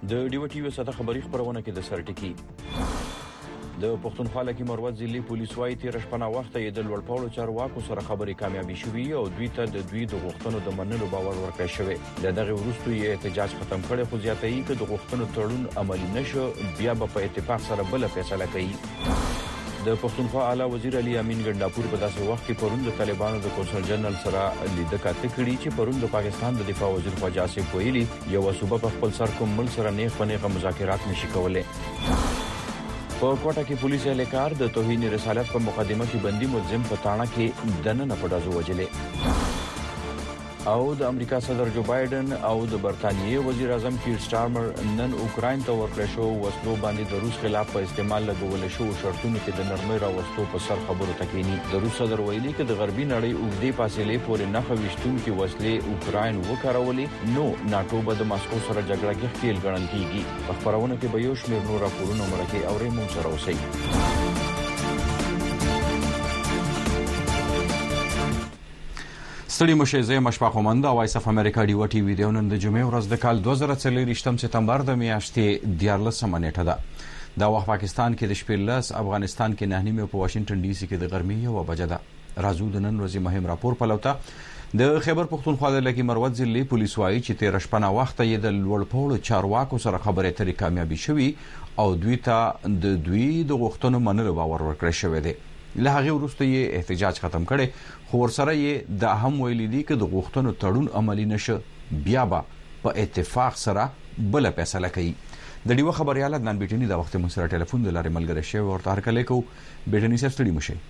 د ډیو ټي وی ساده خبري خبرونه کې د سرټکی د پښتونخوا لکه مروت ضلع پولیس وايي تیر شپه وخت یې د لوړپوړو چارواکو سره خبري کامیابی شوې او دوی ته د دوی د غوښتنو د منلو باور ورکړی شوی د دغه وروسته یې احتجاج ختم کړي خو زیاتې کې د غوښتنو تړون عملی نشو بیا په اتفاق سره بل فیصله کوي د پښتونخوا اعلی وزیر علي امین ګنداپور په داسې وخت کې پرون د طالبانو د کونسل جنرال سره لیدنه کړې چې پرون د پاکستان د دفاع وزیر خواجه آصف ویلي یو صوبه په خپل سر کوم مل سره نه خنه مذاکرات نشي کولای په کوټه کې پولیس اهلکار د توهین رسالت په مقدمه کې بندي ملزم په تاڼه کې دننه پټازو وجلې او د امریکا صدر جو بایدن او د برتانیې وزیر اعظم کیر سټارمر نن اوکراین ته ورکړل شو وسلو باندې د روس خلاف په استعمال لګول شو شرطونو کې د نرمۍ راوستو په سر خبرو تکینی د روس صدر ویلي چې د غربي نړۍ اوږدې فاصلې پورې نه خوښتون کې وسلې اوکراین وکړولې نو ناتو به د ماسکو سره جګړه کې خپل ګڼل کیږي په خبرونه کې به یو شمېر نور راپورونه مرکه اورې مون سره اوسئ ستړي مشه زه مشفق ومند او وایس اف امریکا ډیو ټي وی د نن د جمعې ورځ د کال 2023 سپتمبر د میاشتې 14 نیټه ده دا وخت پاکستان کې د شپږ افغانستان کې 9 په واشنگټن ډي سي کې د ګرمۍ یو بجه ده راځو د نن ورځې مهم راپور پلوته د خیبر پختونخوا د لکه مروت ضلع پولیس وايي چې تیر شپه وخت یې د لوړپوړو چارواکو سره خبرې اترې کامیابی شوي او دوی ته د دوی د غوښتنو منلو باور ورکړی شوی دی له هغه وروسته یې احتجاج ختم کړي خو ورسره یې د اهم ویلي دي چې د غوښتنو تړون عملی نشه بیا به په اتفاق سره بل فیصله کوي د ډیو خبريال عدنان بیټنی د وخت مسره ټلیفون د لارې ملګری شوی ورته هرکلی کو بیټنی صاحب ستړي مشه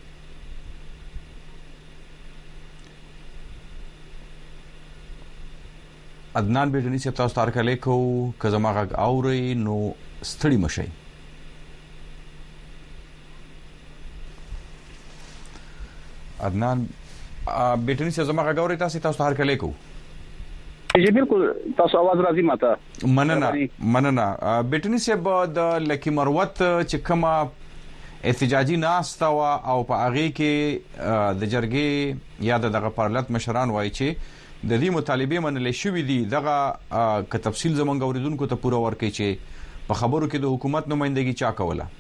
عدنان بیټنی صاحب تاسو هرکلی کو که زما غږ اوري نو ستړي مشه عدنان بیٹنی سے زما غاوري تاسو هر کله کو جی بالکل تاسو आवाज راځي ماته مننه بیٹنی سے د لکی مروت چې کما احتجاجي ناستا او په هغه کې د جرګې یا دغه پارلمان مشران وایي چې د دې مطالبه منل شوې دي دغه ک تفصیل زمونږ اوریدونکو ته پوره ورکړي چې په خبرو کې د حکومت نمائندګي چا کوله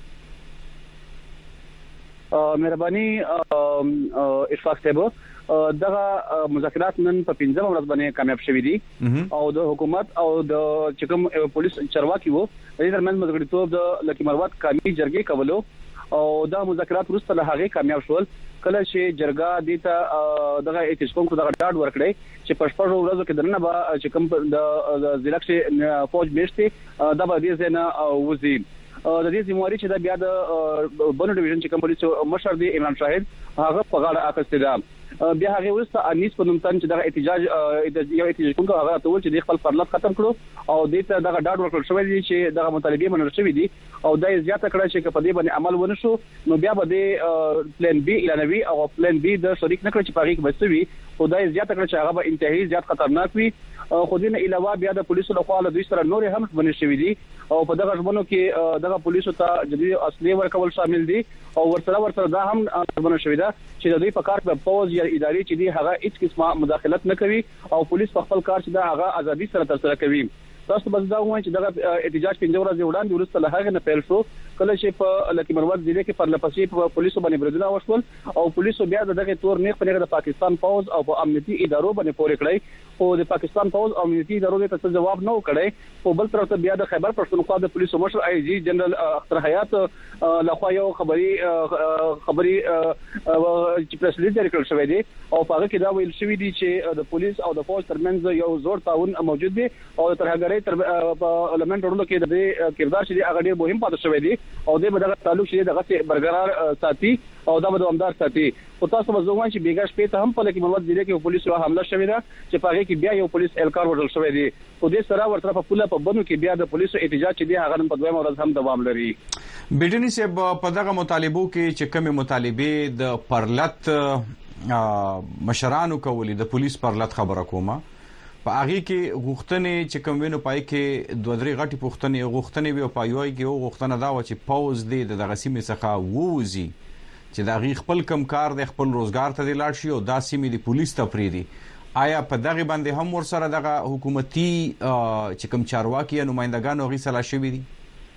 مهرباني اشفاق صاحب دغه مذاکرات نن په 15 ورځ باندې کامیاب شوې دي او د حکومت او د چکم پولیس چارواکي وو د ترمنځ مذاکراتو د لکه مروت قانوني جرګې کولو او دا مذاکرات وروسته له هغه کامیاب شول کله چې جرګه دیته دغه اتفاق کو دغه ډاډ ورکړي چې په شپږ ورځو کې درنه به چکم د ضلع کې فوج میشته دا به دې نه وزي د دې ذمہواری چې دا بیا د بنو ډیویژن چې کوم پولیس مشر دی عمران شاهد هغه په غاړه اخیسته ده بیا هغه ورسته انیس په نوم تن چې دا احتجاج کوم هغه ته ول چې د خپل پرلط ختم کړو او د ته دا ډاډ ورکړل شوی دی چې دا مطالبه منل شوی دي او دا زیاته کړه چې په دې باندې عمل ونه شو نو بیا به د پلان بی اعلانوي او پلان بی د شریک نکړي چې پاره کې بسوي او دا زیاته کړه چې هغه به انتهایی زیات خطرناک وي خو دې نه علاوه بیا د پولیسو له خوا له دوی سره نور هم باندې شوی دي او په دغه ژوندونو کې دغه پولیسو ته جدي اصلي ورکول شامل دي او ورسره دا هم باندې شوی ده چې د دوی په کار په پوز یا اداري چې دی هغه هیڅ قسمه مداخلت نه کوي او پولیس په خپل کار چې دا هغه ازادي سره ترسره کوي تاسو بس دا وایي چې دغه احتجاج 15 ورځې وړاندې ورسته له هغه نه پیل شو کله چې په لکه مروت ضلع کې پر لپسې په پولیسو باندې بریدونه وشول او پولیسو بیا دغه تور نیغ په د پاکستان فوج او په امنیتي ادارو باندې پورې کړی او د پاکستان فوج او امنیتي ادارو ته جواب نه وکړي او بل طرف ته بیا د خیبر پښتونخوا د پولیسو مشر آی جی جنرال اختر حیات لخوا یو خبري چې پریس ریلیز جاری کړل شوی دی او په هغه کې دا ویل شوی دی چې د پولیس او د فوج ترمنځ یو زوړ تعاون موجود دی او ترهګرۍ په المنټ ورونو کې د کردار چې هغه ډیر مهم پاتې شوی دی او د دغه تعلق چې دغه برقرار ساتي او دا به دوامدار ساتي او تاسو به زوان چې بیګا شپې ته هم په لکه مروت ضلع کې پولیسو حمله شوې ده چې په هغه کې بیا یو پولیس اهلکار وژل شوی دی او د سره ورته په پوله په بنو کې بیا د پولیسو احتجاج چې دی هغه په دویم ورځ هم دوام لري بیډنی صاحب په دغه مطالبو کې چې کومه مطالبه د پرلط مشرانو کولې د پولیس پرلط خبره کومه په هغه کې غوښتنې چې کوم وینو پای کې دوه درې غټي غوښتنې به پایوي کې غوښتنه دا و چې پاوز دی د دغه سیمې څخه ووزي چې دا غي خپل کم کار د خپل روزګار ته لاړ شي او دا سیمې د پولیس ته پریدي آیا په دغه باندې هم ورسره دغه حکومتي چې کوم چارواکي نمائندګان او غي سلا شوي دي؟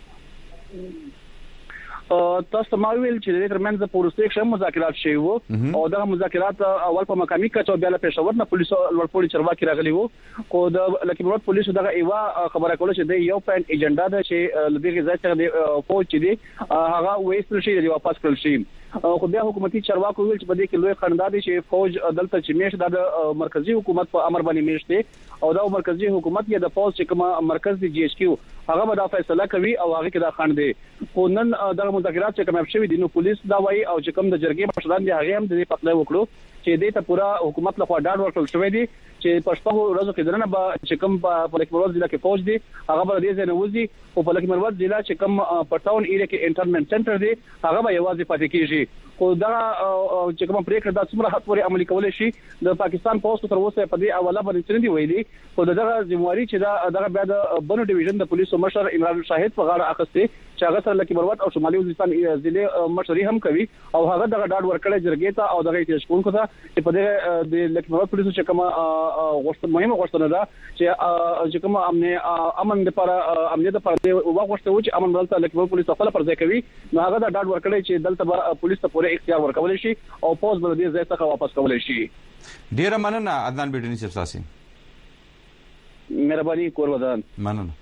تاسو ما ویل چې د ترمنځ پروسې کې مذاکرات شوي وو او دا مذاکرات اول په مقامي کچه بیا له پېښور نه پولیسو ورپوري چرواکي راغلي وو خو د لکه مراد پولیسو دغه ایوا خبره کوله چې د یو پاینټ ایجنډا ده چې لدې ځای څخه د فوج دي هغه وېستل شي دی واپس کړل شي خو بیا حکومتي چرواکو ویل چې په دې کې لوی خندادي چې فوج دلته چې میش د مرکزی حکومت په امر باندې میش دي او دا مرکزی حکومت یا د فوج چې کوم مرکز دی جی ایچ کیو هغه به دا فیصله کوي او هغه کې دا خند دي خو نن د مذاکرات چې کوم شوي دي نو پولیس دا وایي او چې کوم د جرګې مشران دي هغه هم د دې پخله وکړو چې دې ته پورا حکومت له خوا ډاډ ورکړل شوی دی چې په شپږ ورځو کې درنه به چې کوم په لکمروز ضلع کې فوج دي هغه به دې ځای نه وځي او په لکمروز ضلع چې کوم پټاون ایریا کې انټرمنټ سنټر دی هغه به یوازې پاتې کیږي خو دا چې کوم پریکړه د څومره حد پورې عملي کولای شي د پاکستان پوسټ تر اوسه په دې حواله باندې څه دی ویلي خو دغه ذمہواری چې دغه بیا د بنو ډیویژن د پولیسو مشر عمران شاهد په غاړه اخستې چې هغه سره لکه مروت او شمالي وزیرستان ضلع مشري هم کوي او هغه دغه ډاډ ورکړی جرګې ته او دغه تشکونکو ته چې په دې د لکه مروت پولیسو چې کوم مهمه غوښتنه ده چې کوم امن لپاره امنیت لپاره وغوښته و چې امن دلته لکه مروت پولیسو خپل پر ځای کوي نو هغه دا ډاډ ورکړی چې دلته پولیس ته پوره اختیار ورکول شي او پوز بل دې ځای څخه واپس کول شي. ډیره مننه عدنان بیډنی صاحب تاسو. مهرباني کور ودان. مننه.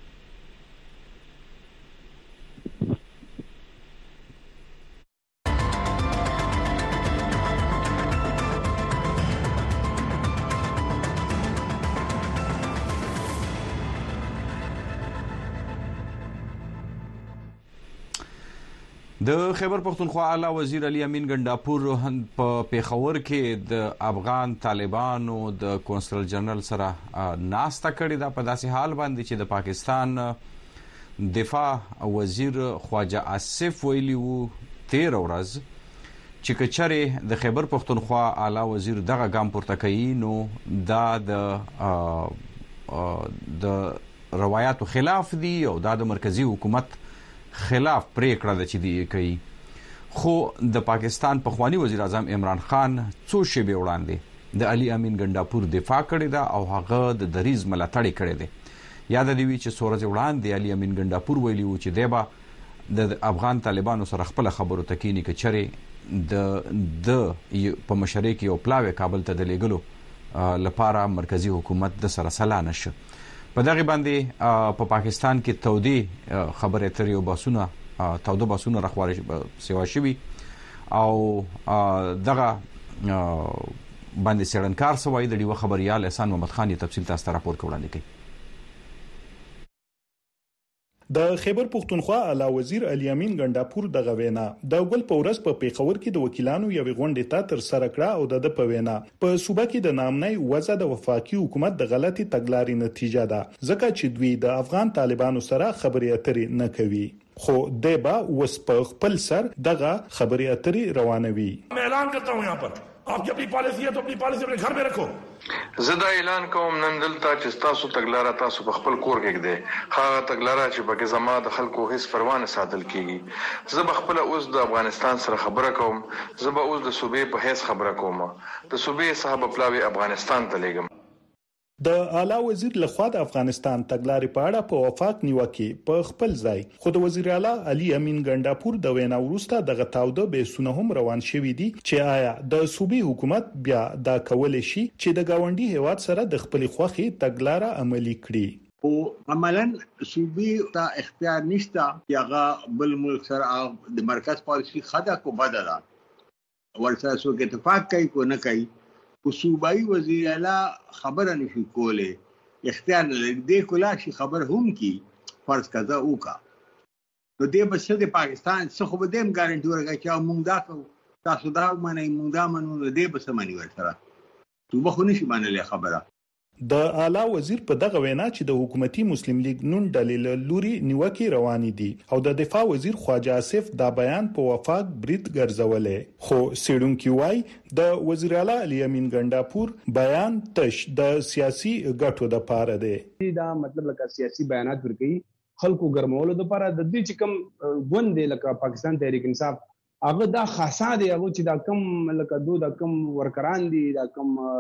د خیبر پختونخوا اعلی وزیر علي امین ګنډاپور په پیښور کې د افغان طالبانو د کونسل جنرال سره ناسته کړې ده په داسې حال باندې چې د پاکستان دفاع وزیر خواجه آصف ویلي وو 13 ورځ چې کچره د خیبر پختونخوا اعلی وزیر دغه ګام پورته کوي نو دا د روایتو خلاف دي او دا د مرکزی حکومت خلاف پریکړه ده چې دی کوي خو د پاکستان پخوانی وزیر اعظم عمران خان څو شیبې وړاندې د علي امین ګنډاپور دفاع کړې ده او هغه د دریز ملاتړ کړی دی یاد دی چې سورج وړاندې علي امین ګنډاپور ویلي و چې دیبا د افغان طالبانو سره خپل خبرو تکینی کچره د په مشرۍ کې یو پلاوی کابل ته د لګلو لپاره مرکزی حکومت د سره سلا نشه په دغه باندې په پاکستان کې تودي خبره اترې او باسونه تاوده باسونه راخواري سیوا شوي او دغه باندې سړنکار سوای د ډیو خبريال احسان محمد خان تفصیل تاسو ته راپور وړاندې کوي. د خیبر پختونخوا اعلی وزیر علي امین ګنډاپور د غوینا د ګل پورس په پیښور کې د وکیلانو یو غونډه ته تر سره کړه او د پوینا په صوبه کې د نامنۍ وضع د وفاقي حکومت د غلطي تګلارې نتیجه ده ځکه چې دوی د افغان طالبانو سره خبرې اترې نه کوي خو دبا وسپ خپل سر دغه خبرې اترې روانوي. اعلان کرتا हूं यहां पर आपकी अपनी पॉलिसी है तो अपनी पॉलिसी अपने घर में रखो. زدا اعلان کوم نن دلته چې تاسو تګلارا تاسو په خپل کور کې کېده هغه تګلارا چې پکې زما د خلکو هیڅ پروا نه ساتل کیږي زه خپل اوس د افغانستان سره خبره کوم زه به اوس د صوبې په هیڅ خبره کوم د صوبې صاحب پلاوی افغانستان ته لګم. د اعلی وزیر لخوا د افغانستان تګلارې په اړه په وفاق نیوکه په خپل ځای خو د وزیر اعلی علي امین ګنډاپور د وینا وروسته دغه تاوده به سونه هم روان شوې دي چې آیا د صوبې حکومت بیا دا کول شي چې د گاونډي هیواد سره د خپل خوخي تګلارې عملي کړي او عملاً صوبې ته اختیار نشته چې هغه بل ملک سره د مرکز پالیسي خدا کو بدلا ورسره څوک اتفاق کوي کو نه کوي صوبایي وزیر اعلی خبره نشي کوله اختیار نه لري د کولا شي خبر هم کی فرض کزا وکا نو د بس د پاکستان څخه خو به دیم ګارانټي ورکړي چې موږ دا کوو تاسو دا معنی موږ دا منو د بس معنی ورسره تو به خو نشي باندې خبره. د اعلی وزیر په دغه وینا چې د حکومتي مسلم لیگ نون ډلې لوري نیوکه روانې دي او د دفاع وزیر خواجه آصف دا بیان په وفاق برید ګرځولې خو سیډونکي وای د وزیر اعلی علي امین ګنډاپور بیان تش د سیاسي ګټو د پاره دی دا مطلب لکه سیاسي بیانات ورکړي خلکو ګرمولو د پاره د دې چې کوم ګوند لکه پاکستان تحریک انصاف هغه دا خاصه دی هغه چې دا کم لکه دوه د کم ورکران دي دا کم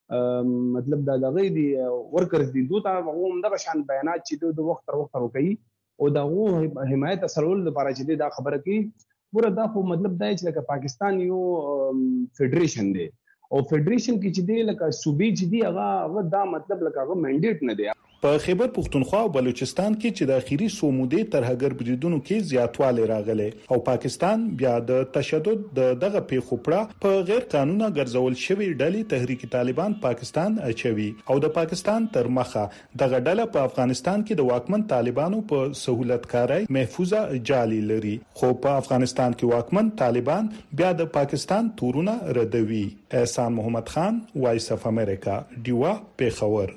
مطلب دا دغه دي ورکرز دي دوی هغه هم دغه شان بیانات چې د وخت تر وخت کوي او دغه حمایت اصلول لپاره چې دا خبره کوي ګوره دا خو مطلب دا چې لکه پاکستان یو فدریشن دی او فدریشن کې چې دی لکه صوبې چې دی هغه دا مطلب لکه هغه منډیټ نه دی. په خیبر پختونخوا او بلوچستان کې چې د اخیری سومودې ترهګر بریدونو کې زیاتوالی راغلی او پاکستان بیا د تشدد دغه پیښوپړه په غیر قانوني ګرځول شوی ډلې تحریک طالبان پاکستان اچوي او د پاکستان تر مخه دغه ډله په افغانستان کې د واکمن طالبانو په سہولتکارۍ محفوظه جالي لري خو په افغانستان کې واکمن طالبان بیا د پاکستان تورونه ردوي. احسان محمد خان، وایس اف امریکا، ډیوا، پیښور.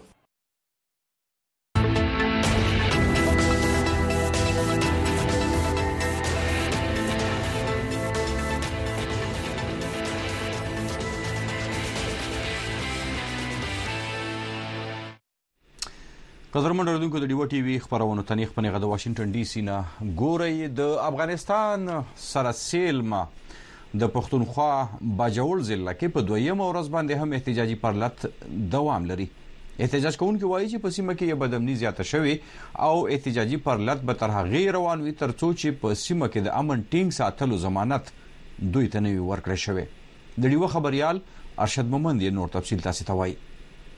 قدرمن اوریدونکو د ډیو ټي وي خبرونه تنیخ پنیغه د واشنگټن ډي سي نه ګوري. د افغانستان سره سیلما د پښتونخوا باجوړ ضلع کې په دویمه ورځ باندې هم احتجاجي پرلط دوام لري. احتجاج کوونکي وایي چې په سیمه کې یو بدامني زیاته شوې او احتجاجي پرلط به تر هغې روان وي تر څو چې په سیمه کې د امن ټینګ ساتلو ضمانت دوی ته نه وي ورکړی شوی. د ډیو خبريال ارشد مومند یې نور تفصیل تاسو ته وایي.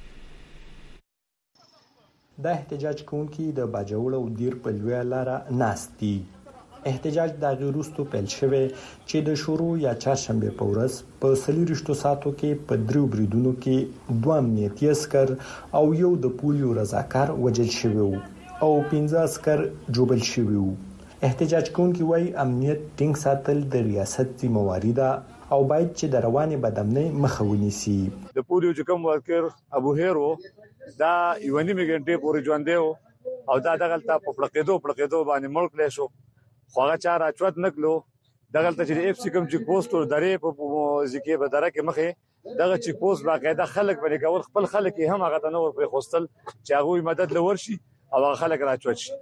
دا احتجاج کوونکي د باجوړ او دیر په لوی لاره ناست دي. احتجاج د غیروستو پیل شوی چې د شروع یا چهارشنبه په ورځ په 24 ساعتو کې په درو بریدونو کې 2 امنیتي عسكر او یو د پولیو رضاکار وژل شوی او 15 عسكر جوبل شوی. احتجاج کوونکي وایي امنیت ټینګ ساتل د ریاست ذمہواری ده او باید چې د روانې بدامنۍ مخه ونیسي. د پولیو چې کوم ورکر ابو هیرو دا یو نیمه غنټه پورې ژوند دی او دا دغلته په پړقېدو باندې ملک له شو خو هغه چا راچوت نکلو دغلته چې اف سی کوم چې پوسټ درې په ځکه به درکه مخه دغه چې پوسټ باقاعده خلک باندې کول خپل خلک هم هغه نور پر خوستل چې هغه مدد لور شي او هغه خلک راچوت شي.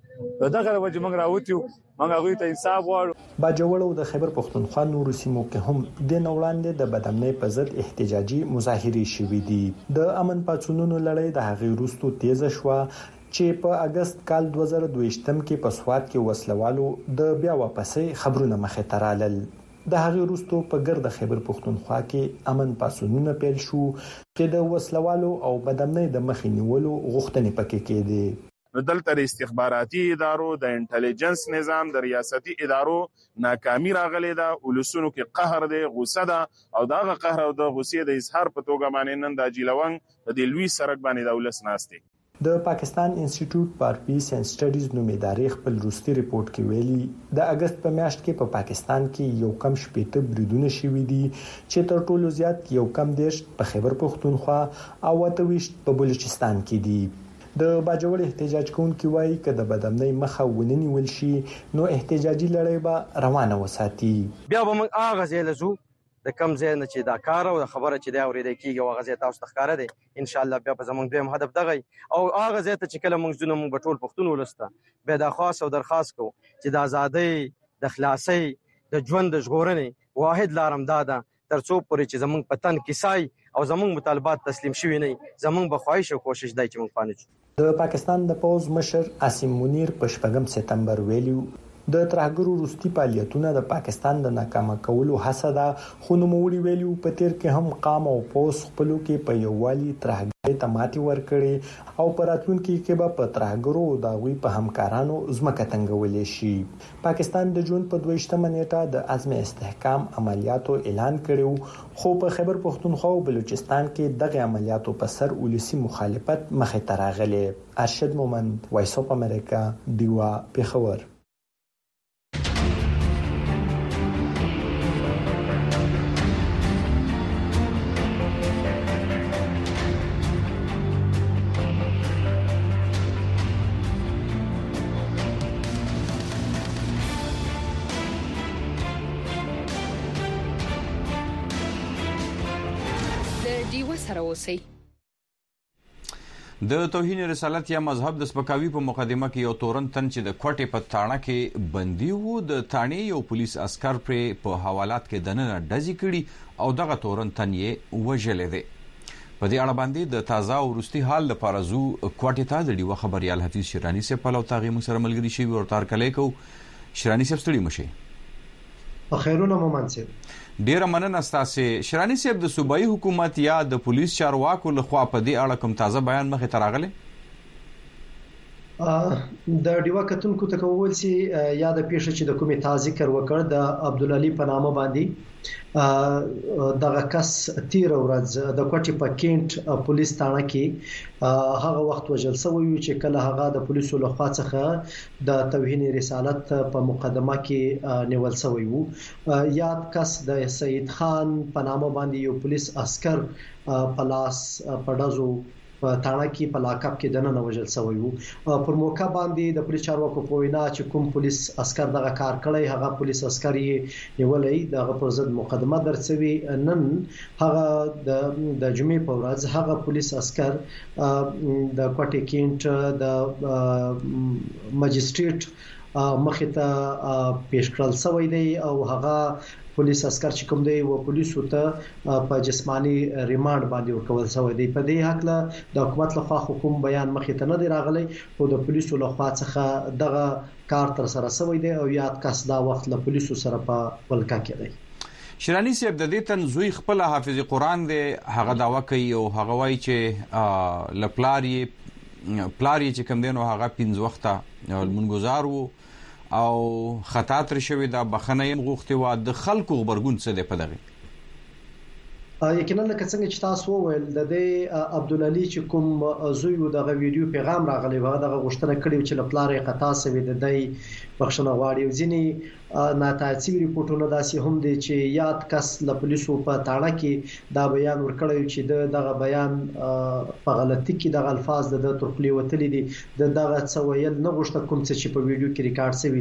دغه وجه موږ راوتیو موږ هغه ته انصاف غواړو. باجوړ او د خیبر پختونخوا نورو سیمو کې هم د نوړاندې د بدامنۍ په ضد احتجاجي مظاهرې شوې دي. د امن پاتونونو لړۍ د هغې وروسته تیز شوه چې په اگست کال 2022 کې په سوات کې وسلوالو د بیا واپسې خبرونه مخې ته رالل. د هغې وروسته په ګرد خیبر پختونخوا کې امن پاتونونه پیل شو چې د وسلوالو او بدامنۍ د مخې نیولو غوښتنې پکې کېدې. دلته استخباراتي ادارو د انټيليجنس نظام د ریاستي ادارو ناکامي راغلي ده. ولسونو کې قهر دی، غوسه ده او دغه قهر او د غوسې د اظهار په توګه باندې نن د جیلوونګ د لوی سرک باندې د ولس ناشته. د پاکستان انسټیټیوټ فار پیس اینڈ سټډیز نومې ادارې خپل وروستي ریپورت کې ویلي د اگست په میاشت کې په پاکستان کې یو کم شپېته بریدونه شوي دي چې تر ټولو زیات یو کم 10 په خیبر پختونخوا او 28 په بلوچستان کې دي. د باجوړ احتجاج کوونکي وایي چې د بدامنۍ مخه ونیول شي نو احتجاجي لړۍ به روانه وساتي. بیا به موږ هغه ځای لزو د کم ځای نه چې دا کار او خبره چې دا اورېدل کیږي او هغه ځای تاسو ته ښکاره دی. ان شاء الله بیا به زموږ دویم هدف دغه او هغه ځای ته چې کله موږ ځو موږ به ټول پښتون ولسته به دا خاص او درخواست کوو چې د ازادۍ د خلاصۍ د ژوند د ژغورنې واحد لارم دا ده تر څو پورې چې زموږ په تن کیسای او زموږ مطالبات تسلیم شوي نه زموږ به خواهش او کوشش دی چې موږ پانه. د پاکستان د پوز مشر عاصم منیر په 8 سپتمبر ویلو د ترهګرو روسي فعالیتونه د پاکستان د ناکامه کولو هڅه ده. خو نوموړي ویلو په تیر کې هم قام او پوز خپلو کې په یووالي ترهګرۍ ته ماتې ورکړي او په راتلونکي کې به په ترهګرو او داوی په همکارانو ځمکه تنګولې شي. پاکستان د جون په 22 نیټه د عزم استحکام عملیاتو اعلان کړو خو په خیبر پختونخوا او بلوچستان کې دغه عملیاتو په سر ولسی مخالفت مخې ته راغلی. ارشد مومند، وایس اف امریکا، ډیوا، پیښور. د توهین رسالت یا مذهب د سپکاوي په مقدمه کې یو تورن تن چې د کوټې په تاڼه کې بندي وو د تاڼې یو پولیس عسكر په حوالات کې دننه ډزې کړي او دغه تورن تن یې وژلې دي. په دې اړه باندې د تازه او وروستي حال لپاره زو کوټې ته د ډیوه خبريال حفیظ شیرانی صاحب په لو تاغي موږ سره ملګری شي او تار کله کو شیرانی صاحب ستړي مشه په خیرونه مومن صاحب ډیره مننه ستاسو شیرانی صاحب د صوبایي حکومت یا د پولیس چارواکو لخوا په دې اړه کوم تازه بیان مخه تراغله د ډیوا کتونکو ته کول سي یا د پیښه چې د کومې تازه ذکر وکړ د عبد العلی په نامه باندې دغه کس تیر ورځ د کوټې په کینټ پولیس تانه کې هغه وخت وژل شوی چې کله هغه د پولیسو لخوا څخه د توهین رسالت په مقدمه کې نیول شوی وو یاد کس د سید خان په نامه باندې یو پولیس عسكر په لاس پډازو په تاڼه کې په لاکاب کې دنه وژل شوی وو پر موقع باندې د پولیس چارواکو په وینا چې کوم پولیس عسكر دغه کار کړی هغه پولیس عسكر یې نیولې دغه پر ضد مقدمه درڅوي نن هغه د جمعې په ورځ هغه پولیس عسكر د کوټې کینټ د مجستریټ مخې ته پیش کړل شوی دی او هغه پولیس عسكر چې کوم دی و پولیسو ته په جسمانی ریماند باندې ورکول شوی دی په دې حق له د حکومت لخوا حکومت بیان مخې ته نه دی راغلی او د پولیسو لخوا څخه دغه کار تر سره شوی دی او یاد کس دا وخت له پولیسو سره په ولکا کې دی شیرانی صاحب د دې تنزوی خپل حافظ قرآن دی هغه داوا کوي او هغه وایي چې لپلاری چې کوم دینو هغه 5 وخته منګزار وو او خطا تر شوی دا بخنه يم غوښتي و د خلکو خبرګون څه دی په دغه یقینا لکه څنګه چې تاسو وویل د دې عبد العلی چې کوم زوی دغه ویډیو پیغام راغلی و دغه غوښتنه کړې چې لپلارې خطا سوي د دې بخښنه غواړي او ځینی ناتایسي ریپورتونه داسې هم دي چې یاد کس له پولیسو په تاړه کې دا بیان ورکړی چې دغه بیان په غلطي کې دغه الفاظ د ترخلي وتلې دي دغه څه ویل نه غوښته کوم څه چې په ویډیو کې ریکارډ شوی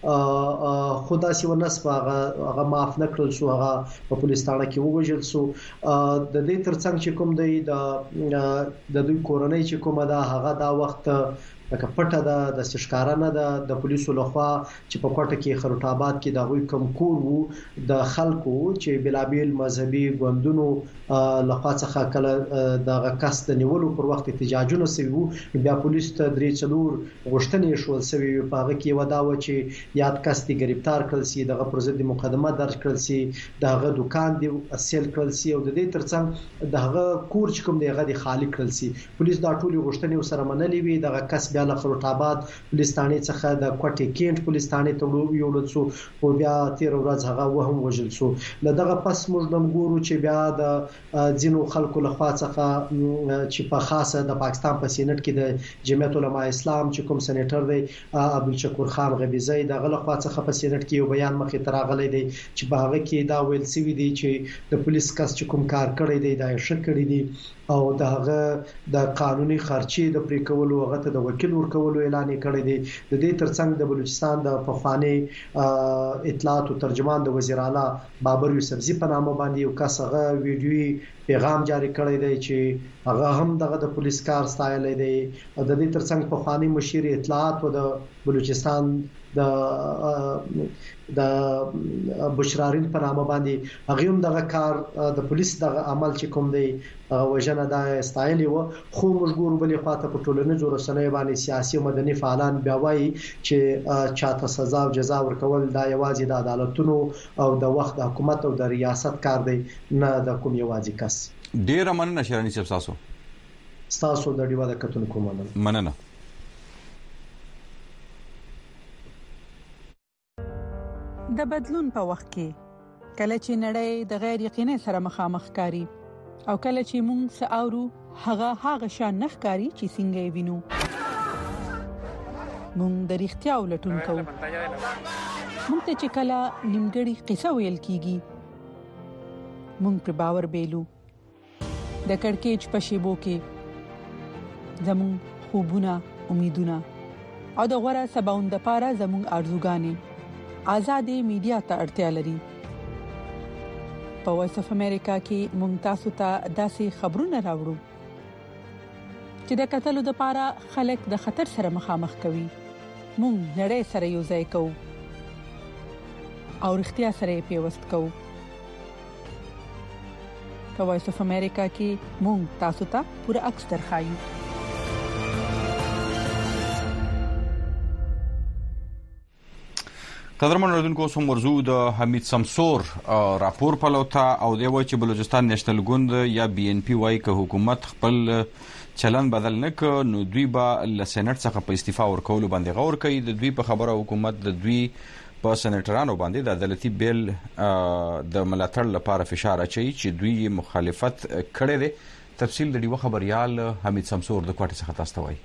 دي خدا سي ونسب هغه معاف نکړل شو هغه په پولیس تاړه کې ووجل شو د دې ترڅنګ چې کوم دی د دوی کورنۍ چې کومه ده هغه دا وخت لکه پټه د سشکارانه د پولیسو لخوا چې په کوټه کې خروټ آباد کې د غوي کم کور وو د خلکو چې بلابل مذهبي ګوندونو لخوا څخه کله د کس د نیولو پر وخت احتجاجونه شوي وو بیا پولیس ته درې څلور غوښتنې شول شوي په هغه کې ودا و چې یاد کس دی گرفتار کړل سي دغه پر ضد مقدمه درج کړل سي دغه دکان دی اصل کړل سي او د دې ترڅنګ دغه کور چې کوم دی هغه دی خالی کړل سي پولیس دا ټول غوښتنې سره منلې وي دغه کس بیا له خروټ آباد پولیس ثانې څخه د کوټې کینټ پولیس ثانې ته یوړل شو او بیا تیر ورځ هغه وهم وژل شو لدغه پس موږ نن ګورو چې بیا د ځینو خلکو لخوا څخه چې په خاصه د پاکستان په سینټ کې د جمعیت العلماء اسلام چې کوم سېنیټر دی عبدالشکور خان غبیزی دغه لخوا څخه په سینټ کې یو بیان مخې ته راغلی دی چې په هغه کې دا ویل شوی دی چې د پولیس کس چې کوم کار کړی دی دا یې کړی دی او دغه د قانوني خرچي د پرې کولو هغه ته د وکیل ورکولو اعلان کړی دی د دې ترڅنګ د بلوچستان د پخوانی اطلاعات او ترجمان د وزیر اعلی بابر یوسفزي په نامه باندې یو کس هغه ویډیو پیغام جاری کړی دی چې هغه هم دغه د پولیس کار ستایلی دی او د دې ترڅنګ پخوانی مشیر اطلاعات او د بلوچستان د بشرارین په نامه باندې هغه هم دغه کار د پولیس دغه عمل چې کوم دی وژنه د استایلی و خو موږ ګورو بلې خواته په ټولنیزو رسنیو باندې سیاسي او مدني فعالان بیا وایي چې چاته سزا او جزا ورکول دا یوازې د عدالتونو او د وخت د حکومت او د ریاست کار دی نه د کوم یوازې کس ډیر مننه شیرانی صاحب تاسو د ډیوا د کتونکو مننه د بدلون په وخت کې کله چې نړۍ د غیر یقیني سره مخامخ کاری او کله چې موږ ساورو هغه شان نخکاری چې څنګه وینو موږ د اړتیا ولټون کوو موږ ته چې کله نیمګړی قصه ویل کیږي موږ پر باور بیلو د کڑکېچ په شیبو کې زموږ خوبونه امیدونه او د غوړه سباوند لپاره زموږ ارزوګانې آزادې میډیا ته اړتیا لري په وایس اف امریکا کې مونږ تاسو ته داسې خبرونه راوړو چې د قتلو د لپاره خلک د خطر سره مخامخ کوي مونږ نړۍ سره یو ځای کوو او اړتیا سره پیوست کوو په وایس اف امریکا کې مونږ تاسو ته پوره عکس درخایو. قدرمن اوریدونکو سم ورزو د حمید سمسور راپور پلوتا او دی وای چې بلوچستان نېشنل ګوند یا بي ان پی وای که حکومت خپل چلن بدل نه ک نو دوی به ل سېنات څخه په استعفا ورکول باندې غور کوي. د دوی په خبره حکومت د دوی په سېنیټرانو باندې د عدالتي بیل د ملاتړ لپاره فشار اچي چې دوی مخالفت کړي دي. تفصیل د ډیوه خبريال حمید سمسور د کوټه څخه تاسو ته وایي.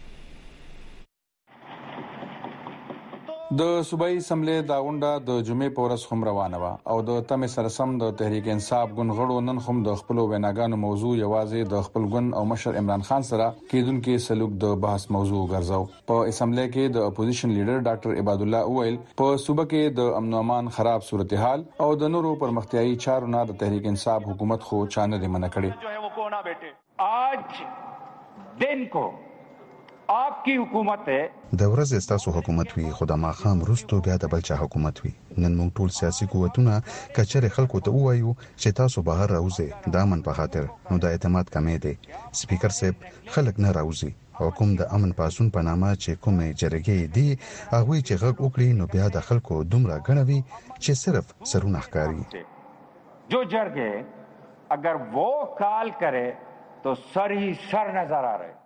د صوبایي اسمبلی دا غونډه د جمعې په ورځ هم روانه وه او د تمې سره سم د تحریک انصاف ګوند غړو نن هم د خپل ویناګانو موضوع یوازې د خپل ګوند او مشر عمران خان سره کېدونکو سلوک د بحث موضوع ګرځاو. په اسمبلی کې د اپوزیشن لیډر ډاکټر عباد الله اویل په صوبه کې د امن او امان خراب صورتحال او د نورو پرمختیايي چارو نه د تحریک انصاف حکومت خو چانه دې منع کړي. आज दिन को आपकी हुकूमत है د ورځې ستاسو حکومت وي خو د ماخام وروسته بیا د بل چا حکومت وي. نن موږ ټول سیاسي قوتونه کچره خلکو ته وایو چې تاسو بهر راوځئ د امن په خاطر نو د اعتماد کمې دي. سپیکر صاحب خلک نه راوځي او کوم د امن پاسون په نامه چې کومې جرګې دي هغه چې غږ وکړي نو بیا د خلکو دومره غنوي چې صرف سرونه ښکاري. जो जरगे अगर वो कॉल करे तो सर ही सर नजर आ रहे.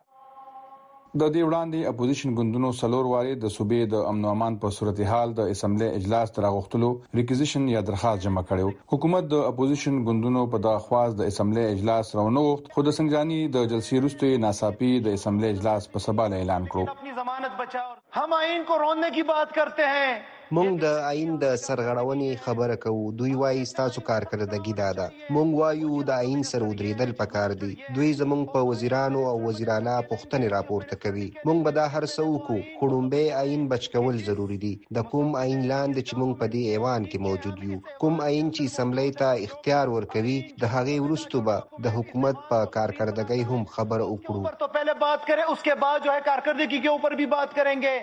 د دې وړاندې اپوزیشن ګوندونو سلور واري د صوبې د امن او امان په صورتحال د اسمبلی اجلاس تر غوښتلو ریکوزیشن یا درخواست جمع کړو. حکومت د اپوزیشن ګوندونو په درخواست د اسمبلی اجلاس راونو وخت خود سنجانی د جلسې وروسته ناڅاپي د اسمبلی اجلاس په سبا اعلان کړو. اپنی ضمانت بچاؤ. हम आइन को रोनने की बात करते हैं. مونږ د آئین د سرغړونې خبره کوو. دوی وایي ستاسو کارکردګي ده. مونږ وایو د آئین سره ودرېدل پکار دي. دوی زمونږ په وزیرانو او وزیرانه پوښتنې راپورته کوي. مونږ به دا هر څه وکړو خو لومبی آئین بچ کول ضروري دي. د کوم آئین لاندې چې مونږ په دې ایوان کې موجود یو کوم آئین چې اسمبلی ته اختیار ورکوي د هغې وروسته به د حکومت په کارکردګۍ هم خبره وکړو. تو پہلے بات کریں اس کے بعد جو ہے کارکردگی کے اوپر بھی بات کریں گے.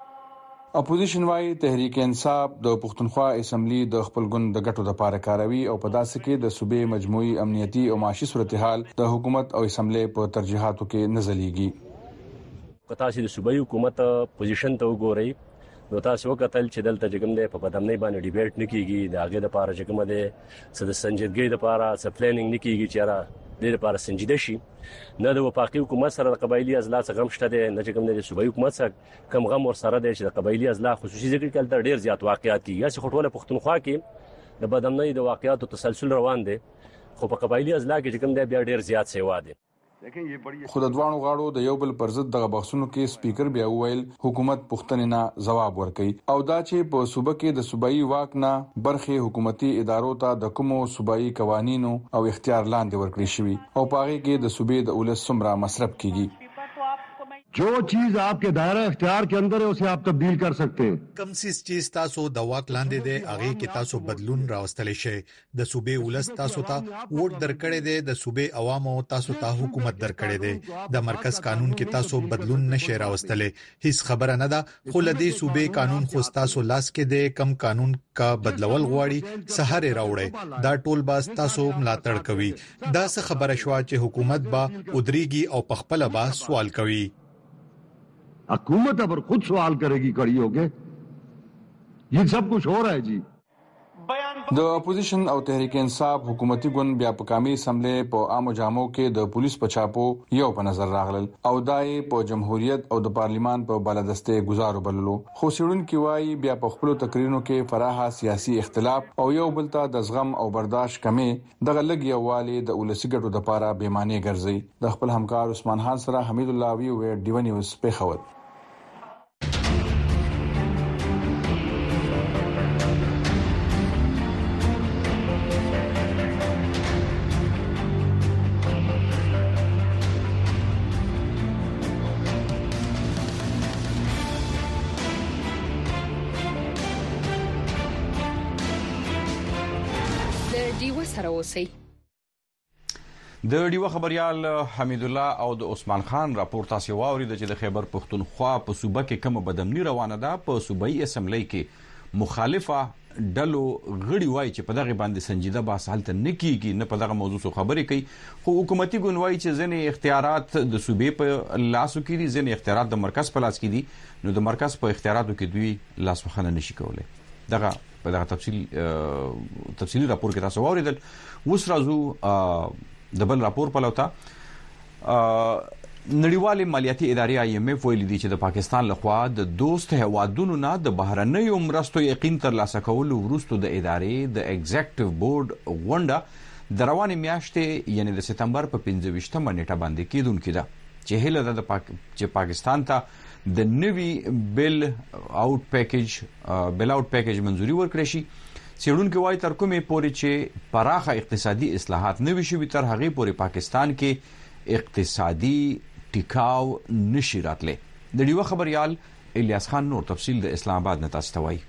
اپوزیشن وايي تحریک انصاف د پښتونخوا اسمبلی د خپل ګوند د ګټو لپاره کاروي او په داسې کې د صوبې مجموعي امنیتي او معاشي صورتحال د حکومت او اسمبلی په ترجیحاتو کې نزلېږي. کتا چې د صوبایي حکومت پوزیشن ته وګورئ نو تاسو وکتل چې دلته جګم دی په بدامنۍ باندې ډیبیټ نکېږي. د هغه لپاره جګم دی چې د سنجیدګۍ لپاره څه پلانینګ نکېږي چې را د لپاره سنجیده شي. نه د وفاقي حکومت سره د قبایلی ازلا څخه غم شته دي نه چې کوم د صوبایي حکومت سره کم غم ور سره دي چې د قبایلی ازلا خصوصي ذکر کول ډیر زیات واقعیت دي. یا چې خټوله پښتونخوا کې د بدامنۍ د واقعیاتو تسلسل روان دي خو په قبایلی ازلا کې چې کوم دی بیا ډیر زیات سیوا دي. خو د دوانو غاړو د یو بل پر ضد دغه بحثونو کې سپیکر بیا وویل حکومت پښتنې نه جواب ورکړي او دا چې په صوبه کې د صوبایي واک نه برخه حکومتي ادارو ته د کومو صوبایي قوانینو او اختیار لاندې ورکړي شوی او پاره کې د صوبې د اولس سمرا مصرف کیږي. जो चीज आपके दायरा इख्तियार के अंदर है उसे आप तब्दील कर सकते हैं. कम चीज तاسو د واک لاندې دی هغه کې تاسو بدلون راوستل شي. د صوبې ولس تاسو ته ووټ درکړې دی. د صوبې عوامو تاسو ته حکومت درکړې دی. د مرکز قانون کې تاسو بدلون نشي راوستل. هیڅ خبره نه ده خو لدی صوبې قانون خو تاسو لاس کې دی. کم قانون کا بدلول غواړي سحر راوړي دا ټول باز تاسو ملاتړ کوي. دا څه خبره شو چې حکومت با ودرېږي او په خپل با سوال کوي. हुकूमत अब खुद सवाल करेगी कड़ी होके. ये सब कुछ हो रहा है जी. د اپوزیشن او تحریک انصاف حکومتي ګوند بیا په قومي اسمبلی په عامو جامو کې د پولیس په چاپو یو په نظر راغلل او دای په جمهوریت او د پارلیمان په بالادسته گزارو بللو. خو سړون کې وایي بیا په خپل تقریرونو کې فراها سیاسي اختلاف او یو بل ته د زغم او برداشت کمې دغه لګي والی د ولسی ګټو د لپاره بیمانه ګرځي. د خپل همکار عثمان خان سره حمید الله وی و ډیو نیوز په خبر. د ډیوه خبريال حمید الله او د عثمان خان راپور تاسو واورید چې د خیبر پښتونخوا په صوبه کې کوم بدامنی روانه ده. په صوبایي اسمبلی کې مخالفه ډلو غړي وایي چې په دغه باندې سنجیده بحث هلته نه کیږي نه په دغه موضوع څخه خبرې کوي خو حکومتي ګوند وایي چې ځینې اختیارات د صوبې په لاسو کې دي ځینې اختیارات د مرکز په لاس کې دي نو د مرکز په اختیاراتو کې دوی لاس وخنه نشي کولای دغه په دغه تفصیلی راپور کې تاسو واوریدل اوس راځو د بل راپور په لوتا نړیوالې مالیاتي ادارې IMF ویلي دي چې د پاکستان لخوا د دوست هیوادونو نه د بهرنیو مرستو یقین ترلاسه کولو وروسته د ادارې د ایگزیکټیو بورډ غونډه د روانې میاشتې یعنی د سپتمبر په 25مه نیټه باندې کېدونکې ده چې هیله ده چې پاکستان ته د نوي بیل آوټ پیکیج منځوري ورکړي شي څېړونکو وايي تر کومې پورې چې پراخه اقتصادي اصلاحات نه وي شوي تر هغې پورې پاکستان کې اقتصادي ټیکاو نشي راتلی د ډیوه خبريال الیاس خان نور تفصیل د اسلام آباد نه تاسو ته وایي